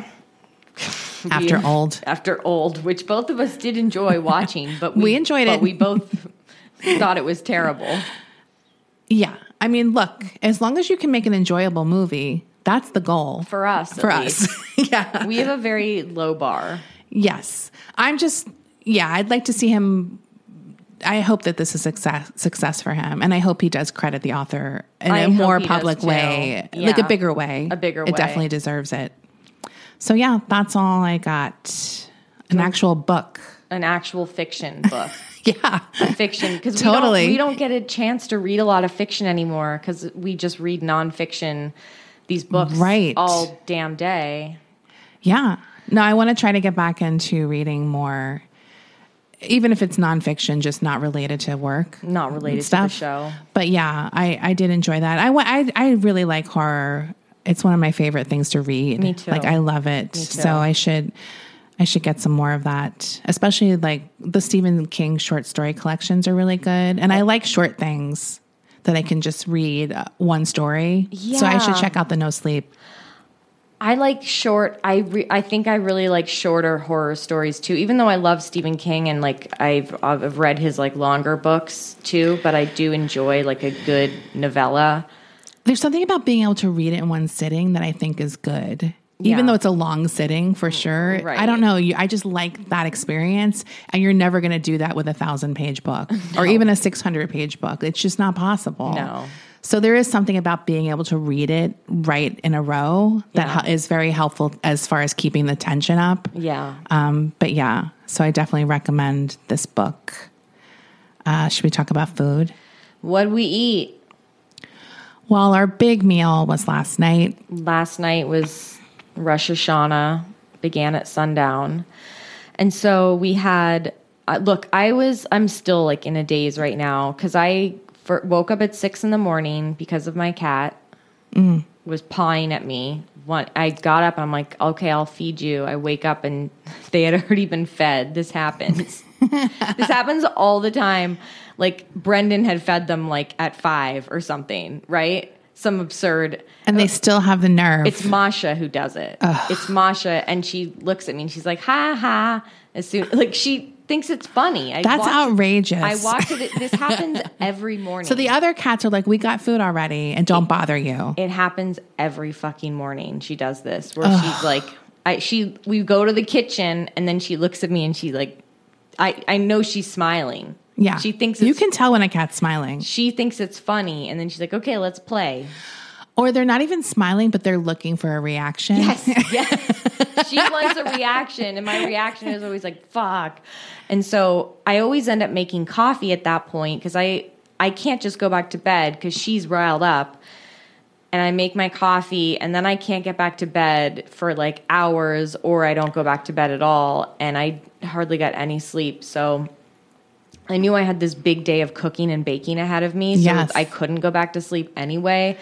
after We- Old. After Old, which both of us did enjoy watching, but we, We enjoyed but it. we both thought it was terrible. Yeah. I mean, look, as long as you can make an enjoyable movie, that's the goal For us. at for least. us. yeah. We have a very low bar. Yes. I'm just, yeah, I'd like to see him. I hope that this is success success for him. And I hope he does credit the author in I a hope more he does public too. way, like a Yeah. bigger way. A bigger It way. definitely deserves it. So, yeah, that's all I got. An actual book. An actual fiction book. Yeah. Fiction. Because Totally. we, don't, we don't get a chance to read a lot of fiction anymore because we just read nonfiction, these books Right. all damn day. Yeah. No, I want to try to get back into reading more, even if it's nonfiction, just not related to work. Not related to the stuff. show. But yeah, I, I did enjoy that. I, wa- I, I really like horror. It's one of my favorite things to read. Me too. Like I love it. Me too. So I should I should get some more of that. Especially like the Stephen King short story collections are really good. And I like short things that I can just read uh, one story. So I should Yeah. check out the No Sleep. I like short. I re, I think I really like shorter horror stories too. Even though I love Stephen King and like I've I've read his like longer books too, but I do enjoy like a good novella. There's something about being able to read it in one sitting that I think is good. Even Yeah. though it's a long sitting for sure. Right. I don't know. You, I just like that experience. And you're never going to do that with a thousand page book or even a six hundred page book. It's just not possible. No. So there is something about being able to read it right in a row that Yeah. hel- is very helpful as far as keeping the tension up. Yeah. Um, but yeah, so I definitely recommend this book. Uh, should we talk about food? What'd we eat? Well, our big meal was last night. Last night was Rosh Hashanah, began at sundown. And so we had, uh, look, I was, I'm still like in a daze right now because I for, woke up at six in the morning because of my cat was pawing at me. One, I got up and I'm like, okay, I'll feed you. I wake up and they had already been fed. This happens. This happens all the time. Like Brendan had fed them like at five or something, right? Some absurd. And they still have the nerve. It's Masha who does it. It's Masha, and she looks at me and she's like, "Ha ha!" As soon like she thinks it's funny. I That's watch- outrageous. I watch it. This happens every morning. So the other cats are like, we got food already and don't bother you. It happens every fucking morning. She does this where she's like, I she we go to the kitchen and then she looks at me and she like, I I know she's smiling. Yeah. she thinks you it's, can tell when a cat's smiling. she thinks it's funny, and then she's like, okay, let's play. Or they're not even smiling, but they're looking for a reaction. Yes, yes. She wants a reaction, and my reaction is always like, fuck. And so I always end up making coffee at that point because I, I can't just go back to bed because she's riled up. And I make my coffee, and then I can't get back to bed for like hours, or I don't go back to bed at all. And I hardly got any sleep. So I knew I had this big day of cooking and baking ahead of me. So Yes. I couldn't go back to sleep anyway.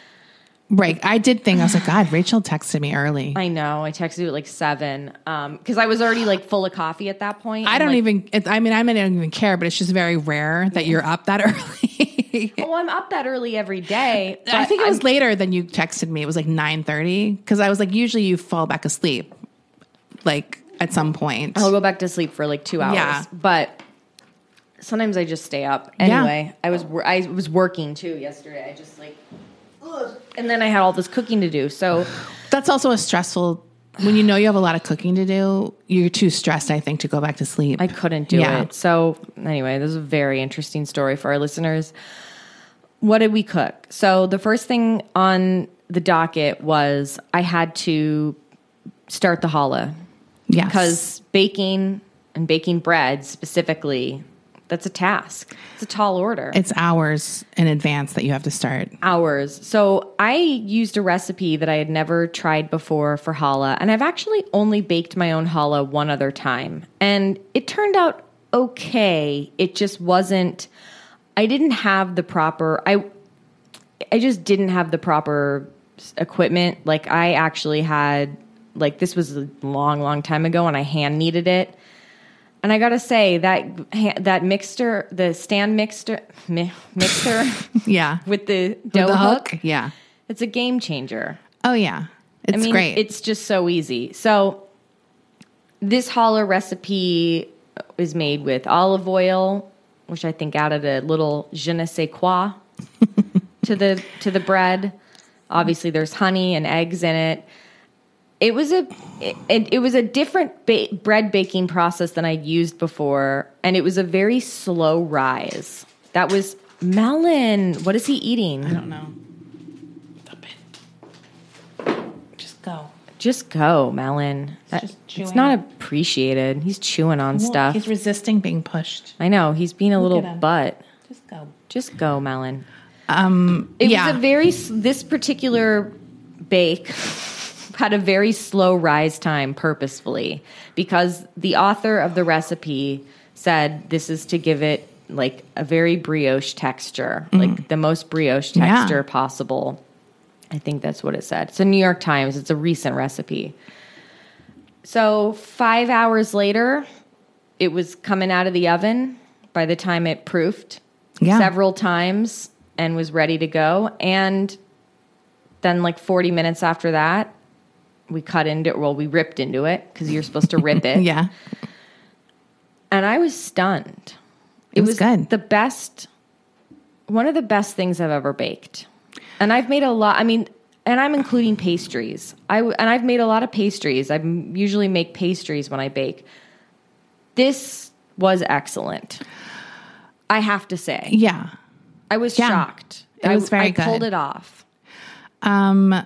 Right. I did think, I was like, God, Rachel texted me early. I know. I texted you at like seven because I was already like full of coffee at that point. I and, don't like, even, it, I mean, I, mean, I don't even care, but it's just very rare that you're up that early. Oh, I'm up that early every day. I but think it was I'm- later than you texted me. It was like nine thirty because I was like, usually you fall back asleep like at some point. I'll go back to sleep for like two hours. Yeah. But sometimes I just stay up. Anyway, I was wor- I was working too yesterday. I just like, ugh. And then I had all this cooking to do. So That's also a stressful, when you know you have a lot of cooking to do, you're too stressed, I think, to go back to sleep. I couldn't do Yeah. it. So anyway, this is a very interesting story for our listeners. What did we cook? So the first thing on the docket was I had to start the challah. Yes. Because baking and baking bread specifically, that's a task. It's a tall order. It's hours in advance that you have to start. Hours. So I used a recipe that I had never tried before for challah, and I've actually only baked my own challah one other time. And it turned out okay. It just wasn't, I didn't have the proper, I, I just didn't have the proper equipment. Like I actually had, like this was a long, long time ago, and I hand kneaded it. And I gotta say that that mixer, the stand mixer, mi- mixer Yeah. with the dough the hook, hook? Yeah. it's a game changer. Oh, yeah. It's I mean, great. it's just so easy. So this challah recipe is made with olive oil, which I think added a little je ne sais quoi to the to the bread. Obviously, there's honey and eggs in it. It was a it, it was a different ba- bread baking process than I'd used before, and it was a very slow rise. That was Melon. What is he eating? I don't know. Stop it. Just go. Just go, Melon. That- just it's chewing. not appreciated. He's chewing on stuff. He's resisting being pushed. I know. He's being a little at him. butt. Just go. Just go, Melon. Um, It yeah. was a very, s- this particular bake had a very slow rise time purposefully because the author of the recipe said this is to give it like a very brioche texture, like the most brioche Yeah. texture possible. I think that's what it said. It's a New York Times. It's a recent recipe. So five hours later, it was coming out of the oven by the time it proofed Yeah. several times and was ready to go. And then like forty minutes after that, we cut into it. Well, we ripped into it because you're supposed to rip it. Yeah. And I was stunned. It was good. The best, one of the best things I've ever baked. And I've made a lot, I mean, and I'm including pastries. I, w- and I've made a lot of pastries. I usually make pastries when I bake. This was excellent. I have to say. Yeah. I was Yeah. shocked. It was I, very I pulled good. it off. Um,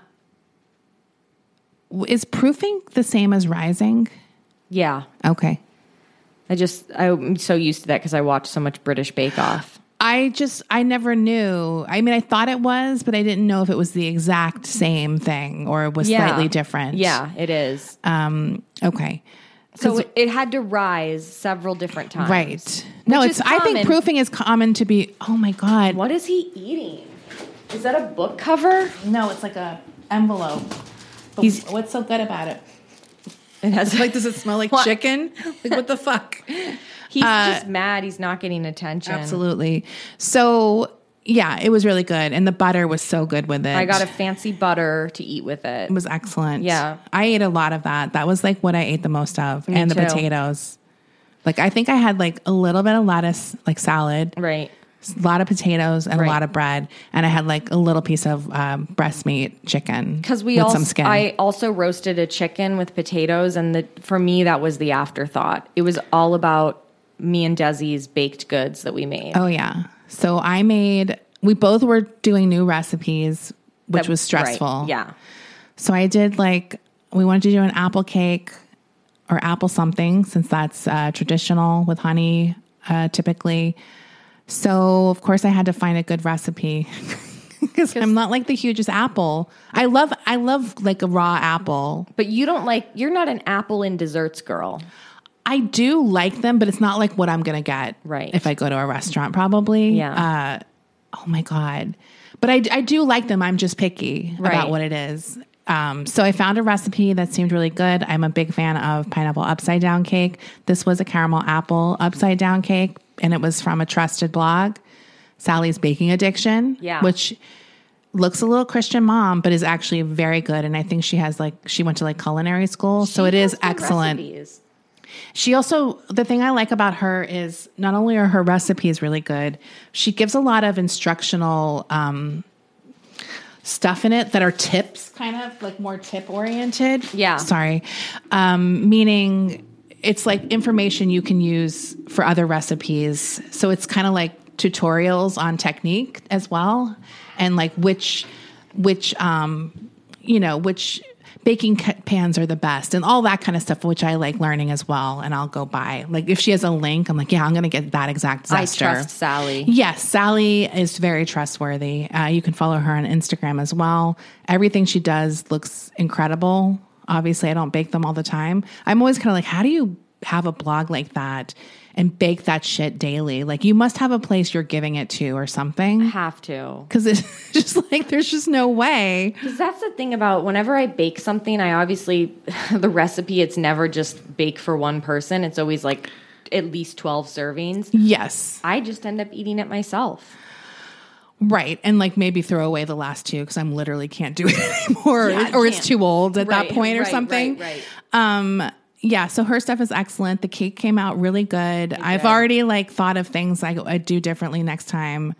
w- is proofing the same as rising? Yeah. Okay. I just, I'm so used to that because I watched so much British Bake Off. I just, I never knew. I mean, I thought it was, but I didn't know if it was the exact same thing or it was Yeah. slightly different. Yeah, it is. Um, okay. So it, it had to rise several different times. Right. No, Which it's, is I think common. proofing is common to be, oh my God. What is he eating? Is that a book cover? No, it's like a envelope. But He's- what's so good about it? It has Like, does it smell like What? chicken? Like, what the fuck? He's Uh, just mad he's not getting attention. Absolutely. So, yeah, it was really good. And the butter was so good with it. I got a fancy butter to eat with it. It was excellent. Yeah. I ate a lot of that. That was like what I ate the most of. Me and the too. potatoes. Like, I think I had like a little bit of lettuce, like salad, Right. a lot of potatoes, and Right. a lot of bread. And I had like a little piece of um, breast meat chicken Because we with also, some skin. I also roasted a chicken with potatoes, and the for me that was the afterthought. It was all about me and Desi's baked goods that we made. oh, yeah. So I made, we both were doing new recipes, which That- was stressful. right, Yeah. So I did like, we wanted to do an apple cake or apple something, since that's uh, traditional with honey, uh, typically. So, of course, I had to find a good recipe because I'm not like the hugest apple. I love, I love like a raw apple. But you don't like, you're not an apple in desserts girl. I do like them, but it's not like what I'm going to get right. if I go to a restaurant, probably. Yeah. Uh, oh, my God. But I, I do like them. I'm just picky right. about what it is. Um, so I found a recipe that seemed really good. I'm a big fan of pineapple upside down cake. This was a caramel apple upside down cake, and it was from a trusted blog, Sally's Baking Addiction, yeah. which looks a little Christian mom, but is actually very good. And I think she has like, she went to like culinary school. She so it is excellent. Recipes. She also, the thing I like about her is not only are her recipes really good, she gives a lot of instructional, um, stuff in it that are tips, kind of like more tip oriented. Yeah. Sorry. Um, meaning it's like information you can use for other recipes. So it's kind of like tutorials on technique as well. And like which, which, um, you know, which baking pans are the best and all that kind of stuff, which I like learning as well. And I'll go buy, like, if she has a link, I'm like, yeah, I'm going to get that exact zester. I trust Sally. Yes. Sally is very trustworthy. Uh, you can follow her on Instagram as well. Everything she does looks incredible. Obviously I don't bake them all the time. I'm always kind of like, how do you have a blog like that and bake that shit daily? Like, you must have a place you're giving it to or something. I have to. Because it's just like, there's just no way. Because that's the thing about whenever I bake something, I obviously, the recipe, it's never just bake for one person. It's always like at least twelve servings. Yes. I just end up eating it myself. Right. And like maybe throw away the last two because I'm literally can't do it anymore. Yeah, or it's too old at right, that point or right, something. Right, right. Um, Yeah, so her stuff is excellent. The cake came out really good. I've already like thought of things I I'd do differently next time.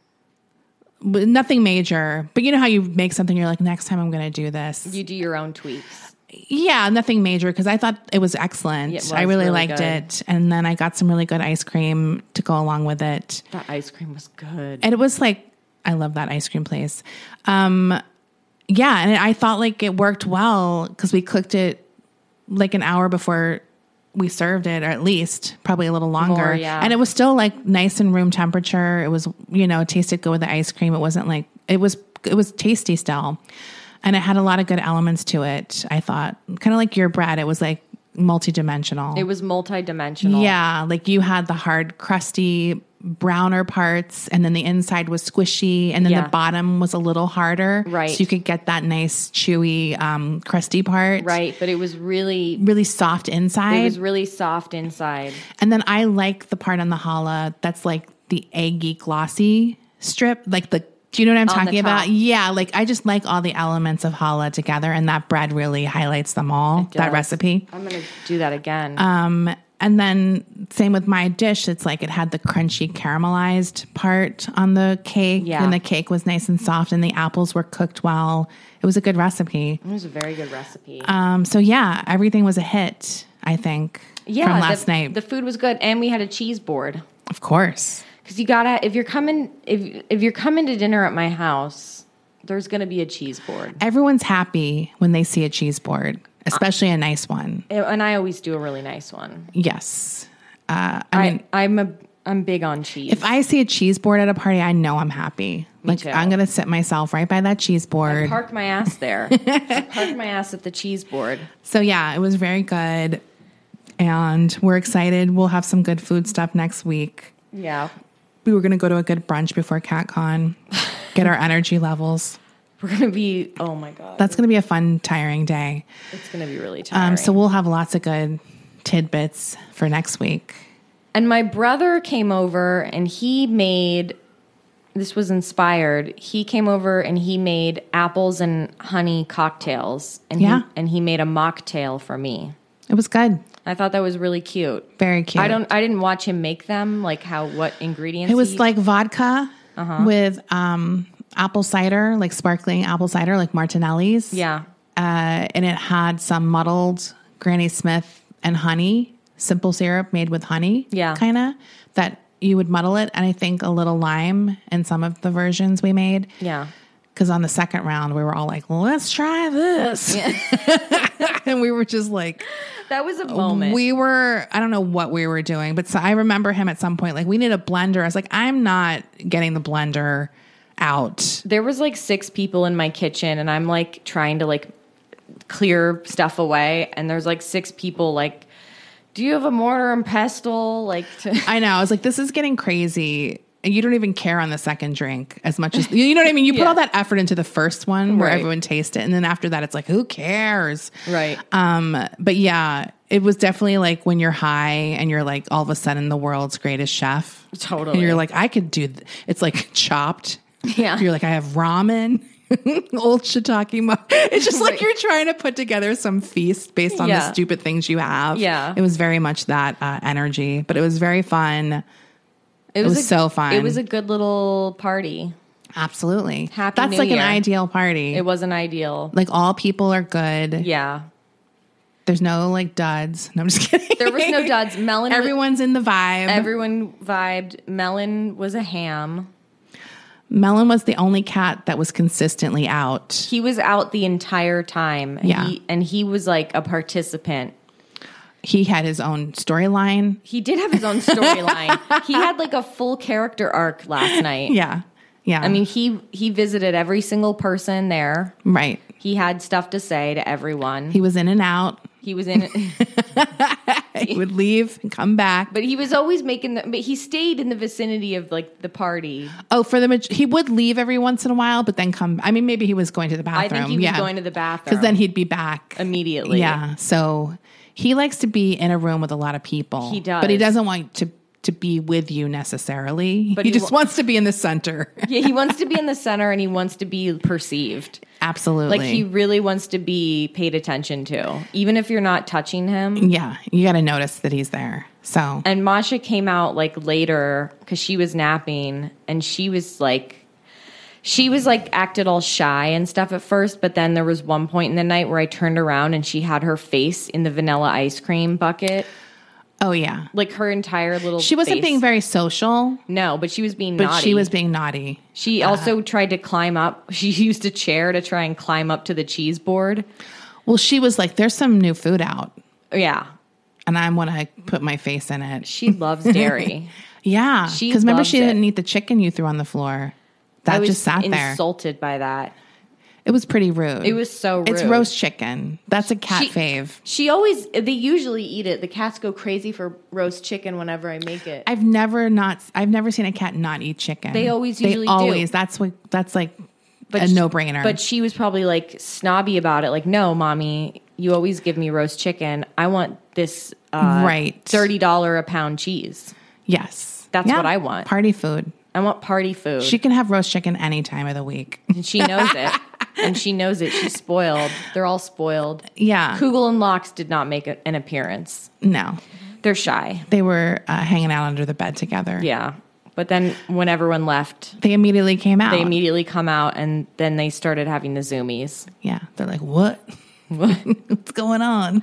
But nothing major. But you know how you make something, you're like, next time I'm going to do this. You do your own tweaks. Yeah, nothing major because I thought it was excellent. It was I really, really liked good. it. And then I got some really good ice cream to go along with it. That ice cream was good. And it was like, I love that ice cream place. Um, yeah, and I thought like it worked well because we cooked it like an hour before we served it, or at least probably a little longer. More, yeah. And it was still like nice and room temperature. It was, you know, it tasted good with the ice cream. It wasn't like, it was, it was tasty still. And it had a lot of good elements to it. I thought kind of like your bread. It was like multi-dimensional. It was multi-dimensional. Yeah. Like you had the hard, crusty, browner parts, and then the inside was squishy, and then Yeah. the bottom was a little harder. Right. So you could get that nice, chewy, um, crusty part. Right. But it was really, Really soft inside. it was really soft inside. And then I like the part on the challah that's like the eggy glossy strip, like the, do you know what I'm On the talking about? top. Yeah. Like I just like all the elements of challah together, and that bread really highlights them all, that does. recipe. I'm going to do that again. Um, and then same with my dish. It's like it had the crunchy caramelized part on the cake, Yeah. and the cake was nice and soft, and the apples were cooked well. It was a good recipe. it was a very good recipe. Um, so yeah, everything was a hit, I think, yeah, from last the, night. the food was good, and we had a cheese board. Of course. Because you gotta, if you're coming, if if you're coming to dinner at my house, there's gonna be a cheese board, Everyone's happy when they see a cheese board, especially a nice one. and I always do a really nice one. Yes. Uh, I mean, I, I'm a, I'm big on cheese. if I see a cheese board at a party, I know I'm happy. Like too. I'm going to sit myself right by that cheese board. Park my ass there. I parked my ass at the cheese board. So yeah, it was very good. And we're excited. We'll have some good food stuff next week. Yeah, We were going to go to a good brunch before CatCon, get our energy levels. we're gonna be. Oh my god, That's going to be a fun, tiring day. it's gonna be really tiring. Um, so we'll have lots of good tidbits for next week. And my brother came over and he made, this was inspired. He came over and he made apples and honey cocktails. And Yeah. he, and he made a mocktail for me. It was good. I thought that was really cute. Very cute. I don't I didn't watch him make them, like how what ingredients It was he- like vodka Uh-huh. with um, apple cider, like sparkling apple cider, like Martinelli's. Yeah. Uh, and it had some muddled Granny Smith and honey, simple syrup made with honey. Yeah. Kind of, that you would muddle it. And I think a little lime in some of the versions we made. Yeah. Because on the second round, we were all like, let's try this. and we were just like, that was a moment. We were, I don't know what we were doing, but so I remember him at some point, like, we need a blender. I was like, I'm not getting the blender out. There was like six people in my kitchen, and I'm like trying to like clear stuff away, and there's like six people like, do you have a mortar and pestle? Like, to- I know. I was like, this is getting crazy. And you don't even care on the second drink as much as, you know what I mean? You put Yeah. all that effort into the first one where Right. everyone tastes it. And then after that, it's like, who cares? Right. Um, but yeah, it was definitely like when you're high and you're like all of a sudden the world's greatest chef. Totally. And you're like, I could do, th-. It's like Chopped. Yeah. You're like, I have ramen. Old shiitake mo- It's just like Right. you're trying to put together some feast based on Yeah. the stupid things you have. Yeah. It was very much that uh, energy, but it was very fun. It was a, so fun. It was a good little party. Absolutely. Happy That's New like Year. an ideal party. It wasn't ideal. Like all people are good. Yeah. There's no like duds. No, I'm just kidding. There was no duds. Melon. Everyone's in the vibe. Everyone vibed. Melon was a ham. Melon was the only cat that was consistently out. He was out the entire time. Yeah. He, and he was like a participant. He had his own storyline. He did have his own storyline. He had like a full character arc last night. Yeah. Yeah. I mean, he he visited every single person there. right. He had stuff to say to everyone. He was in and out. He was in He would leave and come back. but he was always making the, but he stayed in the vicinity of like the party. Oh, for the maj- he would leave every once in a while, but then come. I mean, maybe he was going to the bathroom. I think he was yeah. going to the bathroom. because then he'd be back immediately. Yeah. So he likes to be in a room with a lot of people. He does. But he doesn't want to to be with you necessarily. But he, he just wa- wants to be in the center. Yeah, he wants to be in the center and he wants to be perceived. Absolutely. Like he really wants to be paid attention to, even if you're not touching him. yeah. You got to notice that he's there. So And Masha came out like later because she was napping, and she was like, she was like acted all shy and stuff at first, but then there was one point in the night where I turned around and she had her face in the vanilla ice cream bucket, oh yeah. like her entire little. She wasn't face. being very social, no, but she was being but naughty. she was being naughty. She also tried to climb up. She used a chair to try and climb up to the cheese board. Well, she was like, there's some new food out Yeah, and I want to put my face in it. she loves dairy. Yeah. She Because remember, loves she it. didn't eat the chicken you threw on the floor. That I was just sat there. insulted by that. It was pretty rude. It was so rude. It's roast chicken. That's a cat She- fave. She always, they usually eat it. The cats go crazy for roast chicken whenever I make it. I've never not. I've never seen a cat not eat chicken. They always usually They do. always. That's what. That's like a sh- no brainer. But she was probably like snobby about it. Like, no, mommy, you always give me roast chicken. I want this uh, Right. thirty dollars a pound cheese. yes, That's what I want. Party food. I want party food. She can have roast chicken any time of the week. and she knows it. And she knows it. She's spoiled. They're all spoiled. Yeah. Kugel and Lox did not make a, an appearance. No, They're shy. they were uh, hanging out under the bed together. Yeah. But then when everyone left, They immediately came out. they immediately come out, and then they started having the zoomies. yeah. They're like, what? What's going on?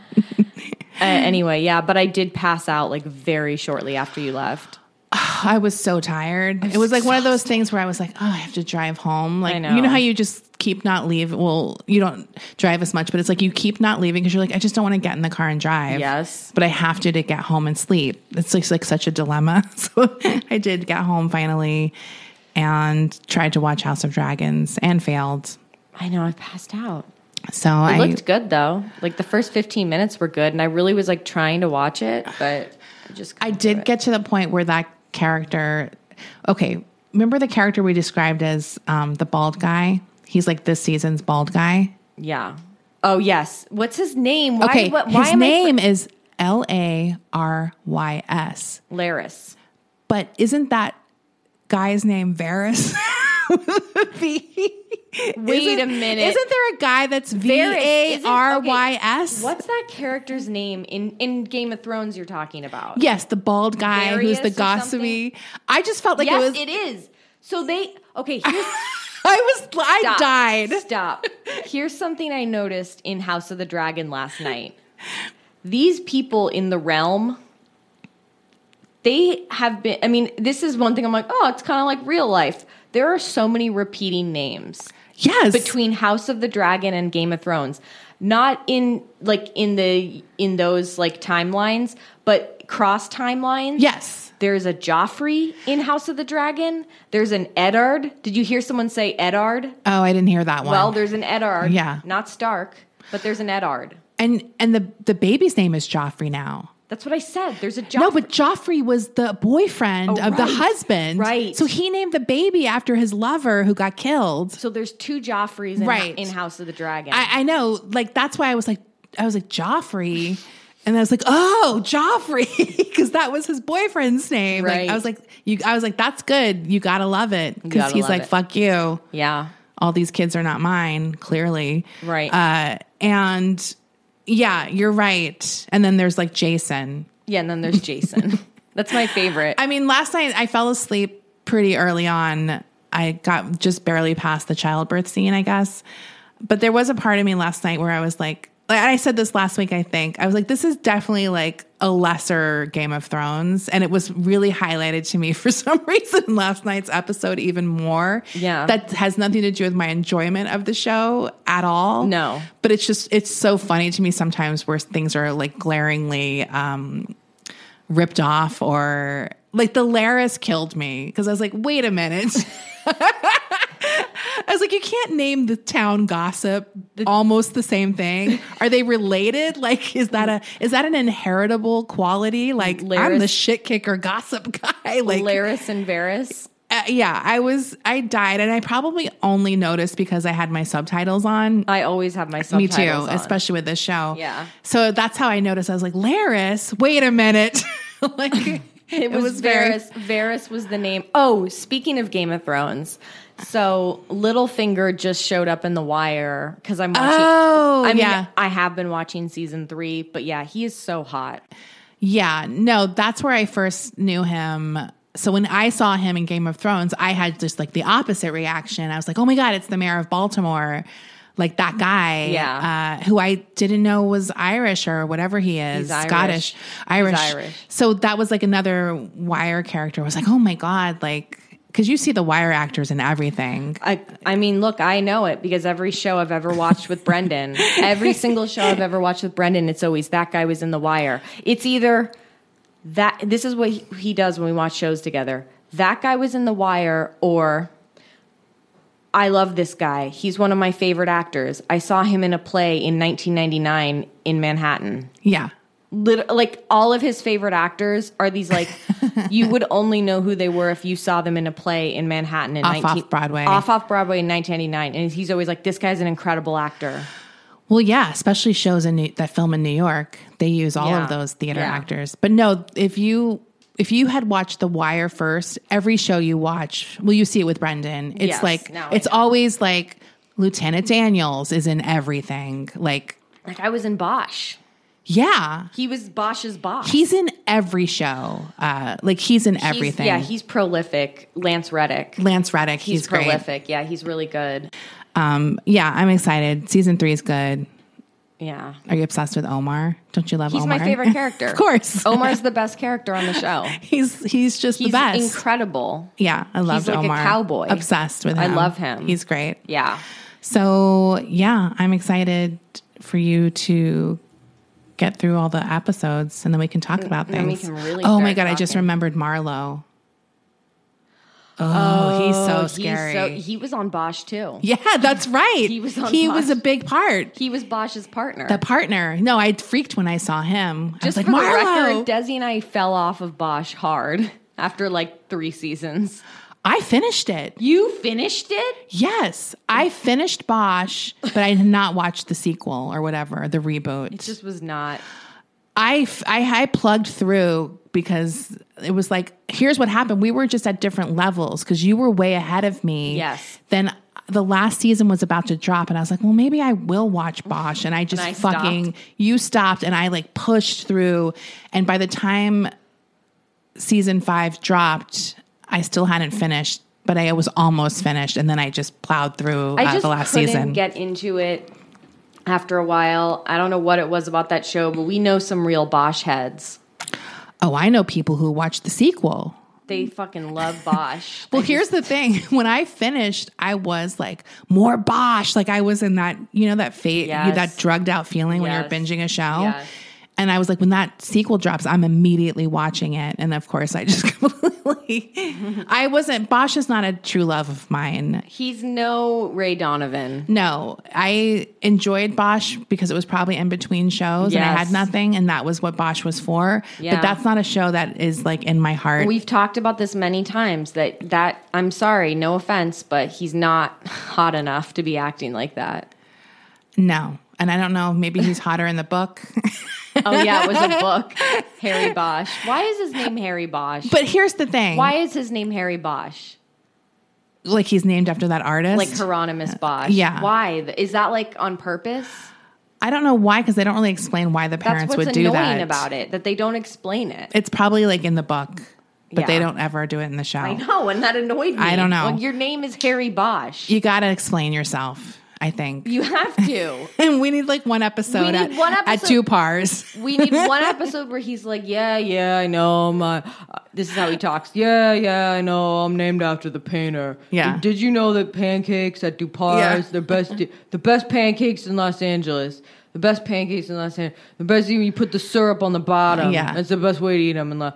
Uh, anyway, yeah, but I did pass out like very shortly after you left. I was so tired. It was like one of those things where I was like, oh, I have to drive home. Like, I know. you know how you just keep not leaving? Well, you don't drive as much, but it's like you keep not leaving because you're like, I just don't want to get in the car and drive. Yes. But I have to to get home and sleep. It's like, like such a dilemma. So I did get home finally and tried to watch House of Dragons and failed. I know, I passed out. So It I looked good though. Like the first fifteen minutes were good, and I really was like trying to watch it, but I just I couldn't do did it. get to the point where that character, okay, remember the character we described as um, the bald guy? He's like this season's bald guy. Yeah. Oh yes. What's his name? Why, Okay, what, why his am name is L A R Y S. I Laris. But isn't that guy's name Varys? V. Wait Isn't- a minute. Isn't there a guy that's V A Isn't- R Y S? What's that character's name in, in Game of Thrones you're talking about? Yes, the bald guy who's the Various or gossipy. I just felt like yes, it was. it is. So they okay, here's I was. I stop, died. Stop. Here's something I noticed in House of the Dragon last night. These people in the realm, they have been, I mean, this is one thing I'm like, oh, it's kind of like real life. There are so many repeating names Yes. between House of the Dragon and Game of Thrones. not in like in the in those like timelines, but cross timelines. Yes. There's a Joffrey in House of the Dragon. There's an Eddard. Did you hear someone say Eddard? Oh, I didn't hear that one. Well, there's an Eddard. Yeah. Not Stark, but there's an Eddard. And and the the baby's name is Joffrey now. That's what I said. There's a Joffrey. No, but Joffrey was the boyfriend Oh, of the right. husband. Right. So he named the baby after his lover who got killed. So there's two Joffreys in, Right. in House of the Dragon. I, I know. Like, that's why I was like, I was like, Joffrey. And I was like, oh, Joffrey, because that was his boyfriend's name. Right. Like, I was like, you. I was like, that's good. You gotta love it, because gotta he's love like, it. fuck you. yeah. All these kids are not mine. Clearly, Right. Uh, and yeah, you're right. And then there's like Jason. Yeah, and then there's Jason. That's my favorite. I mean, last night I fell asleep pretty early on. I got just barely past the childbirth scene, I guess. But there was a part of me last night where I was like, like I said this last week, I think. I was like, this is definitely like a lesser Game of Thrones. And it was really highlighted to me for some reason last night's episode even more. Yeah. That has nothing to do with my enjoyment of the show at all. No. But it's just, it's so funny to me sometimes where things are like glaringly um, ripped off, or like the Laris killed me because I was like, wait a minute. I was like, you can't name the town Gossip almost the same thing. Are they related? Like, is that a is that an inheritable quality? Like, I'm Laris- the shit kicker Gossip guy. Like, Laris and Varys. uh, yeah, I was I died, and I probably only noticed because I had my subtitles on. I always have my Me subtitles too, on. especially with this show. Yeah. So that's how I noticed. I was like, Laris, wait a minute. Like, it, It was, very Varys. Varys was the name. Oh, speaking of Game of Thrones, so Littlefinger just showed up in The Wire because I'm watching. Oh, I mean, yeah. I have been watching season three, but yeah, he is so hot. Yeah, no, that's where I first knew him. So when I saw him in Game of Thrones, I had just like the opposite reaction. I was like, oh my God, it's the mayor of Baltimore. Like that guy, Yeah. uh, who I didn't know was Irish or whatever he is, He's Irish. Scottish, Irish. Irish. So that was like another Wire character. I was like, oh my God, like, because you see the Wire actors in everything. I, I mean, look, I know it because every show I've ever watched with Brendan, every single show I've ever watched with Brendan, it's always that guy was in The Wire. It's either that, this is what he, he does when we watch shows together. That guy was in The Wire, or I love this guy. He's one of my favorite actors. I saw him in a play in nineteen ninety-nine in Manhattan. Yeah. Lit- like all of his favorite actors are these like you would only know who they were if you saw them in a play in Manhattan in Off, nineteen off Broadway. off off Broadway in nineteen ninety-nine, and he's always like, this guy's an incredible actor. Well, yeah, especially shows in New- that film in New York, they use all Yeah. of those theater Yeah. actors. But no, if you if you had watched The Wire first, every show you watch, well, you see it with Brendan. It's Yes, like now I it's know. always like Lieutenant Daniels is in everything. Like, Like I was in Bosch. yeah, He was Bosch's boss. he's in every show. Uh, like he's in He's- everything. Yeah, he's prolific. Lance Reddick. Lance Reddick. He's, He's, great. prolific. Yeah, he's really good. Um, yeah, I'm excited. Season three is good. Yeah. Are you obsessed with Omar? Don't you love He's Omar? my favorite character. Of course. Omar's the best character on the show. He's he's just He's the best. incredible. Yeah, I love He's like a Omar. cowboy. Obsessed with I him. love him. He's great. Yeah. So yeah, I'm excited for you to get through all the episodes, and then we can talk about then we things. can really oh my start God, I just talking. remembered Marlo. Oh, he's so Oh, scary. so- he was on Bosch too. yeah, that's right. He was on He Bosch. was a big part. He was Bosch's partner. The partner. No, I freaked when I saw him. I was Just like, for the Marlo. record, Desi and I fell off of Bosch hard after like three seasons. I finished it. You finished it? Yes, I finished Bosch, but I did not watch the sequel or whatever, the reboot. It just was not. I, I, I plugged through because it was like, here's what happened. We were just at different levels because you were way ahead of me. Yes. Then the last season was about to drop, and I was like, well, maybe I will watch Bosch. And I just I fucking, stopped. you stopped, and I like pushed through. And by the time season five dropped, I still hadn't finished, but I was almost finished. And then I just plowed through I uh, just the last couldn't season. get into it after a while. I don't know what it was about that show, but we know some real Bosch heads. Oh, I know people who watched the sequel. They fucking love Bosch. Well, I here's just, the thing. When I finished, I was like, more Bosch. Like I was in that, you know, that fate, Yes. that drugged out feeling when you're Yes. binging a show. Yes. And I was like, when that sequel drops, I'm immediately watching it. And of course, I just completely, I wasn't, Bosch is not a true love of mine. He's no Ray Donovan. No, I enjoyed Bosch because it was probably in between shows and I Yes. had nothing. And that was what Bosch was for. Yeah. But that's not a show that is like in my heart. We've talked about this many times that that I'm sorry, no offense, but he's not hot enough to be acting like that. No. And I don't know, maybe he's hotter in the book. Oh yeah, it was a book. Harry Bosch. Why is his name Harry Bosch? But here's the thing. Why is his name Harry Bosch? Like he's named after that artist? Like Hieronymus Bosch. yeah. Why? Is that like on purpose? I don't know why, because they don't really explain why the That's parents what's would do annoying that. about it, that they don't explain it. It's probably like in the book, but Yeah. they don't ever do it in the show. I know, and that annoyed me. I don't know. Like, your name is Harry Bosch. You got to explain yourself, I think. You have to. And we need like one episode, We need at, one at episode- two pars. We need one episode where he's like, yeah, yeah, I know. My, uh, this is how he talks. Yeah, yeah, I know. I'm named after the painter. Yeah. Did, did you know that pancakes at Dupar's, Yeah. they're best, the best pancakes in Los Angeles. The best pancakes in Los Angeles. The best, even you put the syrup on the bottom. Yeah. That's the best way to eat them. And the,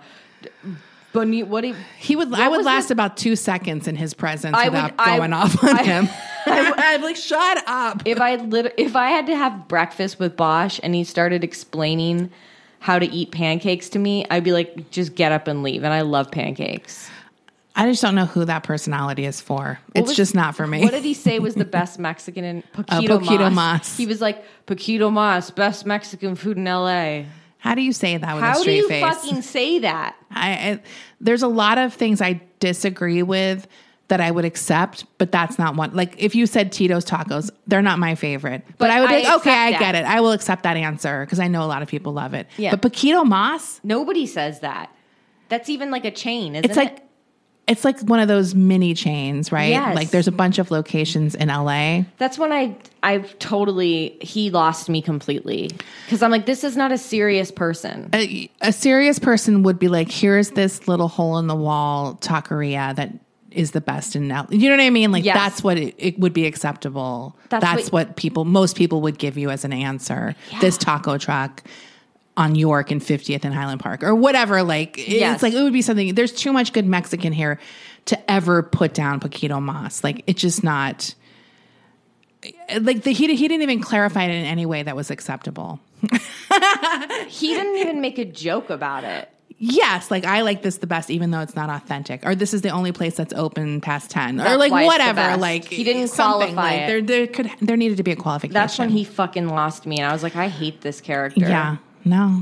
but he- what he, He would. What I would was last it? about two seconds in his presence I without would- I- going off on I- him. I, I'd be like, shut up. if I lit- if I had to have breakfast with Bosch and he started explaining how to eat pancakes to me, I'd be like, just get up and leave. And I love pancakes. I just don't know who that personality is for. What It's was- just not for me. What did he say was the best Mexican in Poquito, Oh, Poquito Mas? Mas. He was like, Poquito Mas, best Mexican food in L A. How do you say that with a How do straight you face? fucking say that? I, I there's a lot of things I disagree with that I would accept, but that's not one. Like if you said Tito's Tacos, they're not my favorite. But, But I would be I like, okay, accept I that. get it. I will accept that answer because I know a lot of people love it. Yeah. But Poquito Mas, Nobody says that. That's even like a chain, isn't it's like it? it's like one of those mini chains, right? Yes. Like there's a bunch of locations in L A. That's when I I totally he lost me completely because I'm like, this is not a serious person. A, a serious person would be like, here's this little hole in the wall taqueria that is the best in L A. You know what I mean? Like Yes. that's what it, it would be acceptable. That's That's, what- what, people, most people would give you as an answer. This taco truck on York and fiftieth and Highland Park or whatever. Like Yes. it's like, it would be something. There's too much good Mexican here to ever put down Poquito Mas. Like it's just not like the, he, he didn't even clarify it in any way that was acceptable. He didn't even make a joke about it. Yes, like I like this the best, even though it's not authentic. Or this is the only place that's open past ten, or That's like why it's the whatever. best. Like He didn't something. qualify Like, it. There, there could, there needed to be a qualification. That's when he fucking lost me, and I was like, I hate this character. Yeah, no.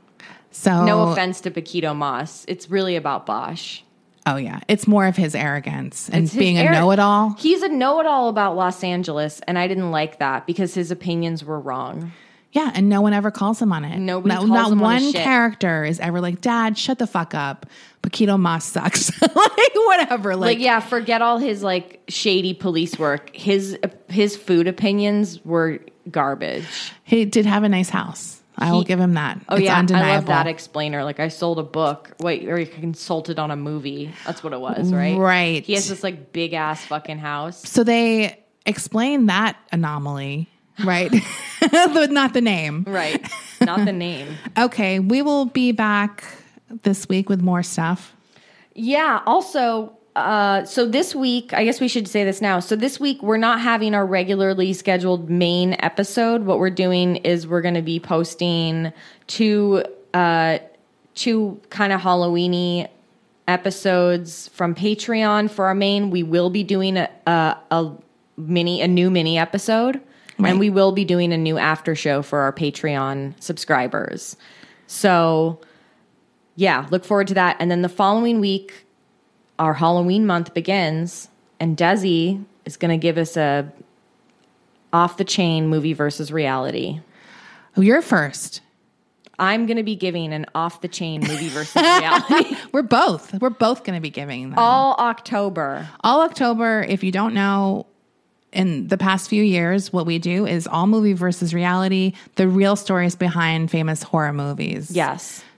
So No offense to Paquito Mas. It's really about Bosch. Oh yeah, it's more of his arrogance and It's his being a arro- know-it-all. He's a know-it-all about Los Angeles, and I didn't like that because his opinions were wrong. Yeah, and no one ever calls him on it. Nobody No- calls not him on one his shit. character is ever like, Dad, shut the fuck up. Paquito Mas sucks. Like whatever. Like, Like, yeah, forget all his like shady police work. His his food opinions were garbage. he did have a nice house. I will He- give him that. Oh It's yeah, undeniable. I love that explainer. Like I sold a book, wait, or you consulted on a movie. That's what it was, right? Right. He has this like big ass fucking house. So they explain that anomaly, right? But not the name. Right. Not the name. Okay, we will be back this week with more stuff. Yeah. Also, uh, so this week, I guess we should say this now. So this week, we're not having our regularly scheduled main episode. What we're doing is we're going to be posting two, uh, two kind of Halloween-y episodes from Patreon for our main. We will be doing a, a, a mini, a new mini episode, Right. and we will be doing a new after show for our Patreon subscribers. So, yeah, look forward to that. And then the following week, our Halloween month begins, and Desi is going to give us a off the chain movie versus reality. Oh, you're first. I'm going to be giving an off the chain movie versus reality We're both. We're both going to be giving them. all October. All October, if you don't know, in the past few years, what we do is all movie versus reality, the real stories behind famous horror movies. Yes.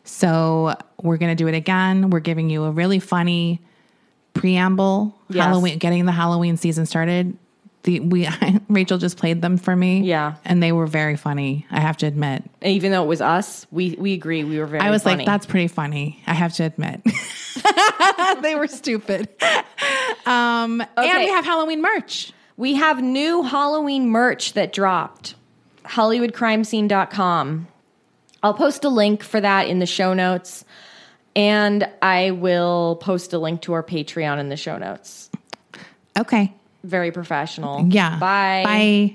So we're going to do it again. We're giving you a really funny preamble, Yes. Halloween, getting the Halloween season started. The we Rachel just played them for me. Yeah. And they were very funny, I have to admit. Even though it was us, we we agree we were very I was funny. like, that's pretty funny, I have to admit. They were stupid. Um, Okay. And we have Halloween merch. We have new Halloween merch that dropped. Hollywood Crime Scene dot com. I'll post a link for that in the show notes. And I will post a link to our Patreon in the show notes. Okay. Very professional. Yeah. Bye. Bye.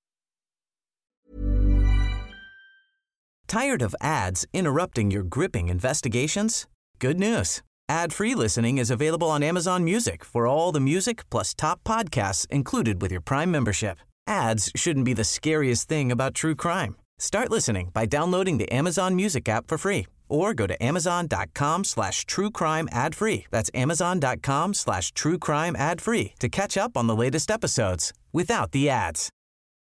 Tired of ads interrupting your gripping investigations? Good news. Ad-free listening is available on Amazon Music for all the music plus top podcasts included with your Prime membership. Ads shouldn't be the scariest thing about true crime. Start listening by downloading the Amazon Music app for free or go to amazon.com slash true crime ad free. That's amazon.com slash true crime ad free to catch up on the latest episodes without the ads.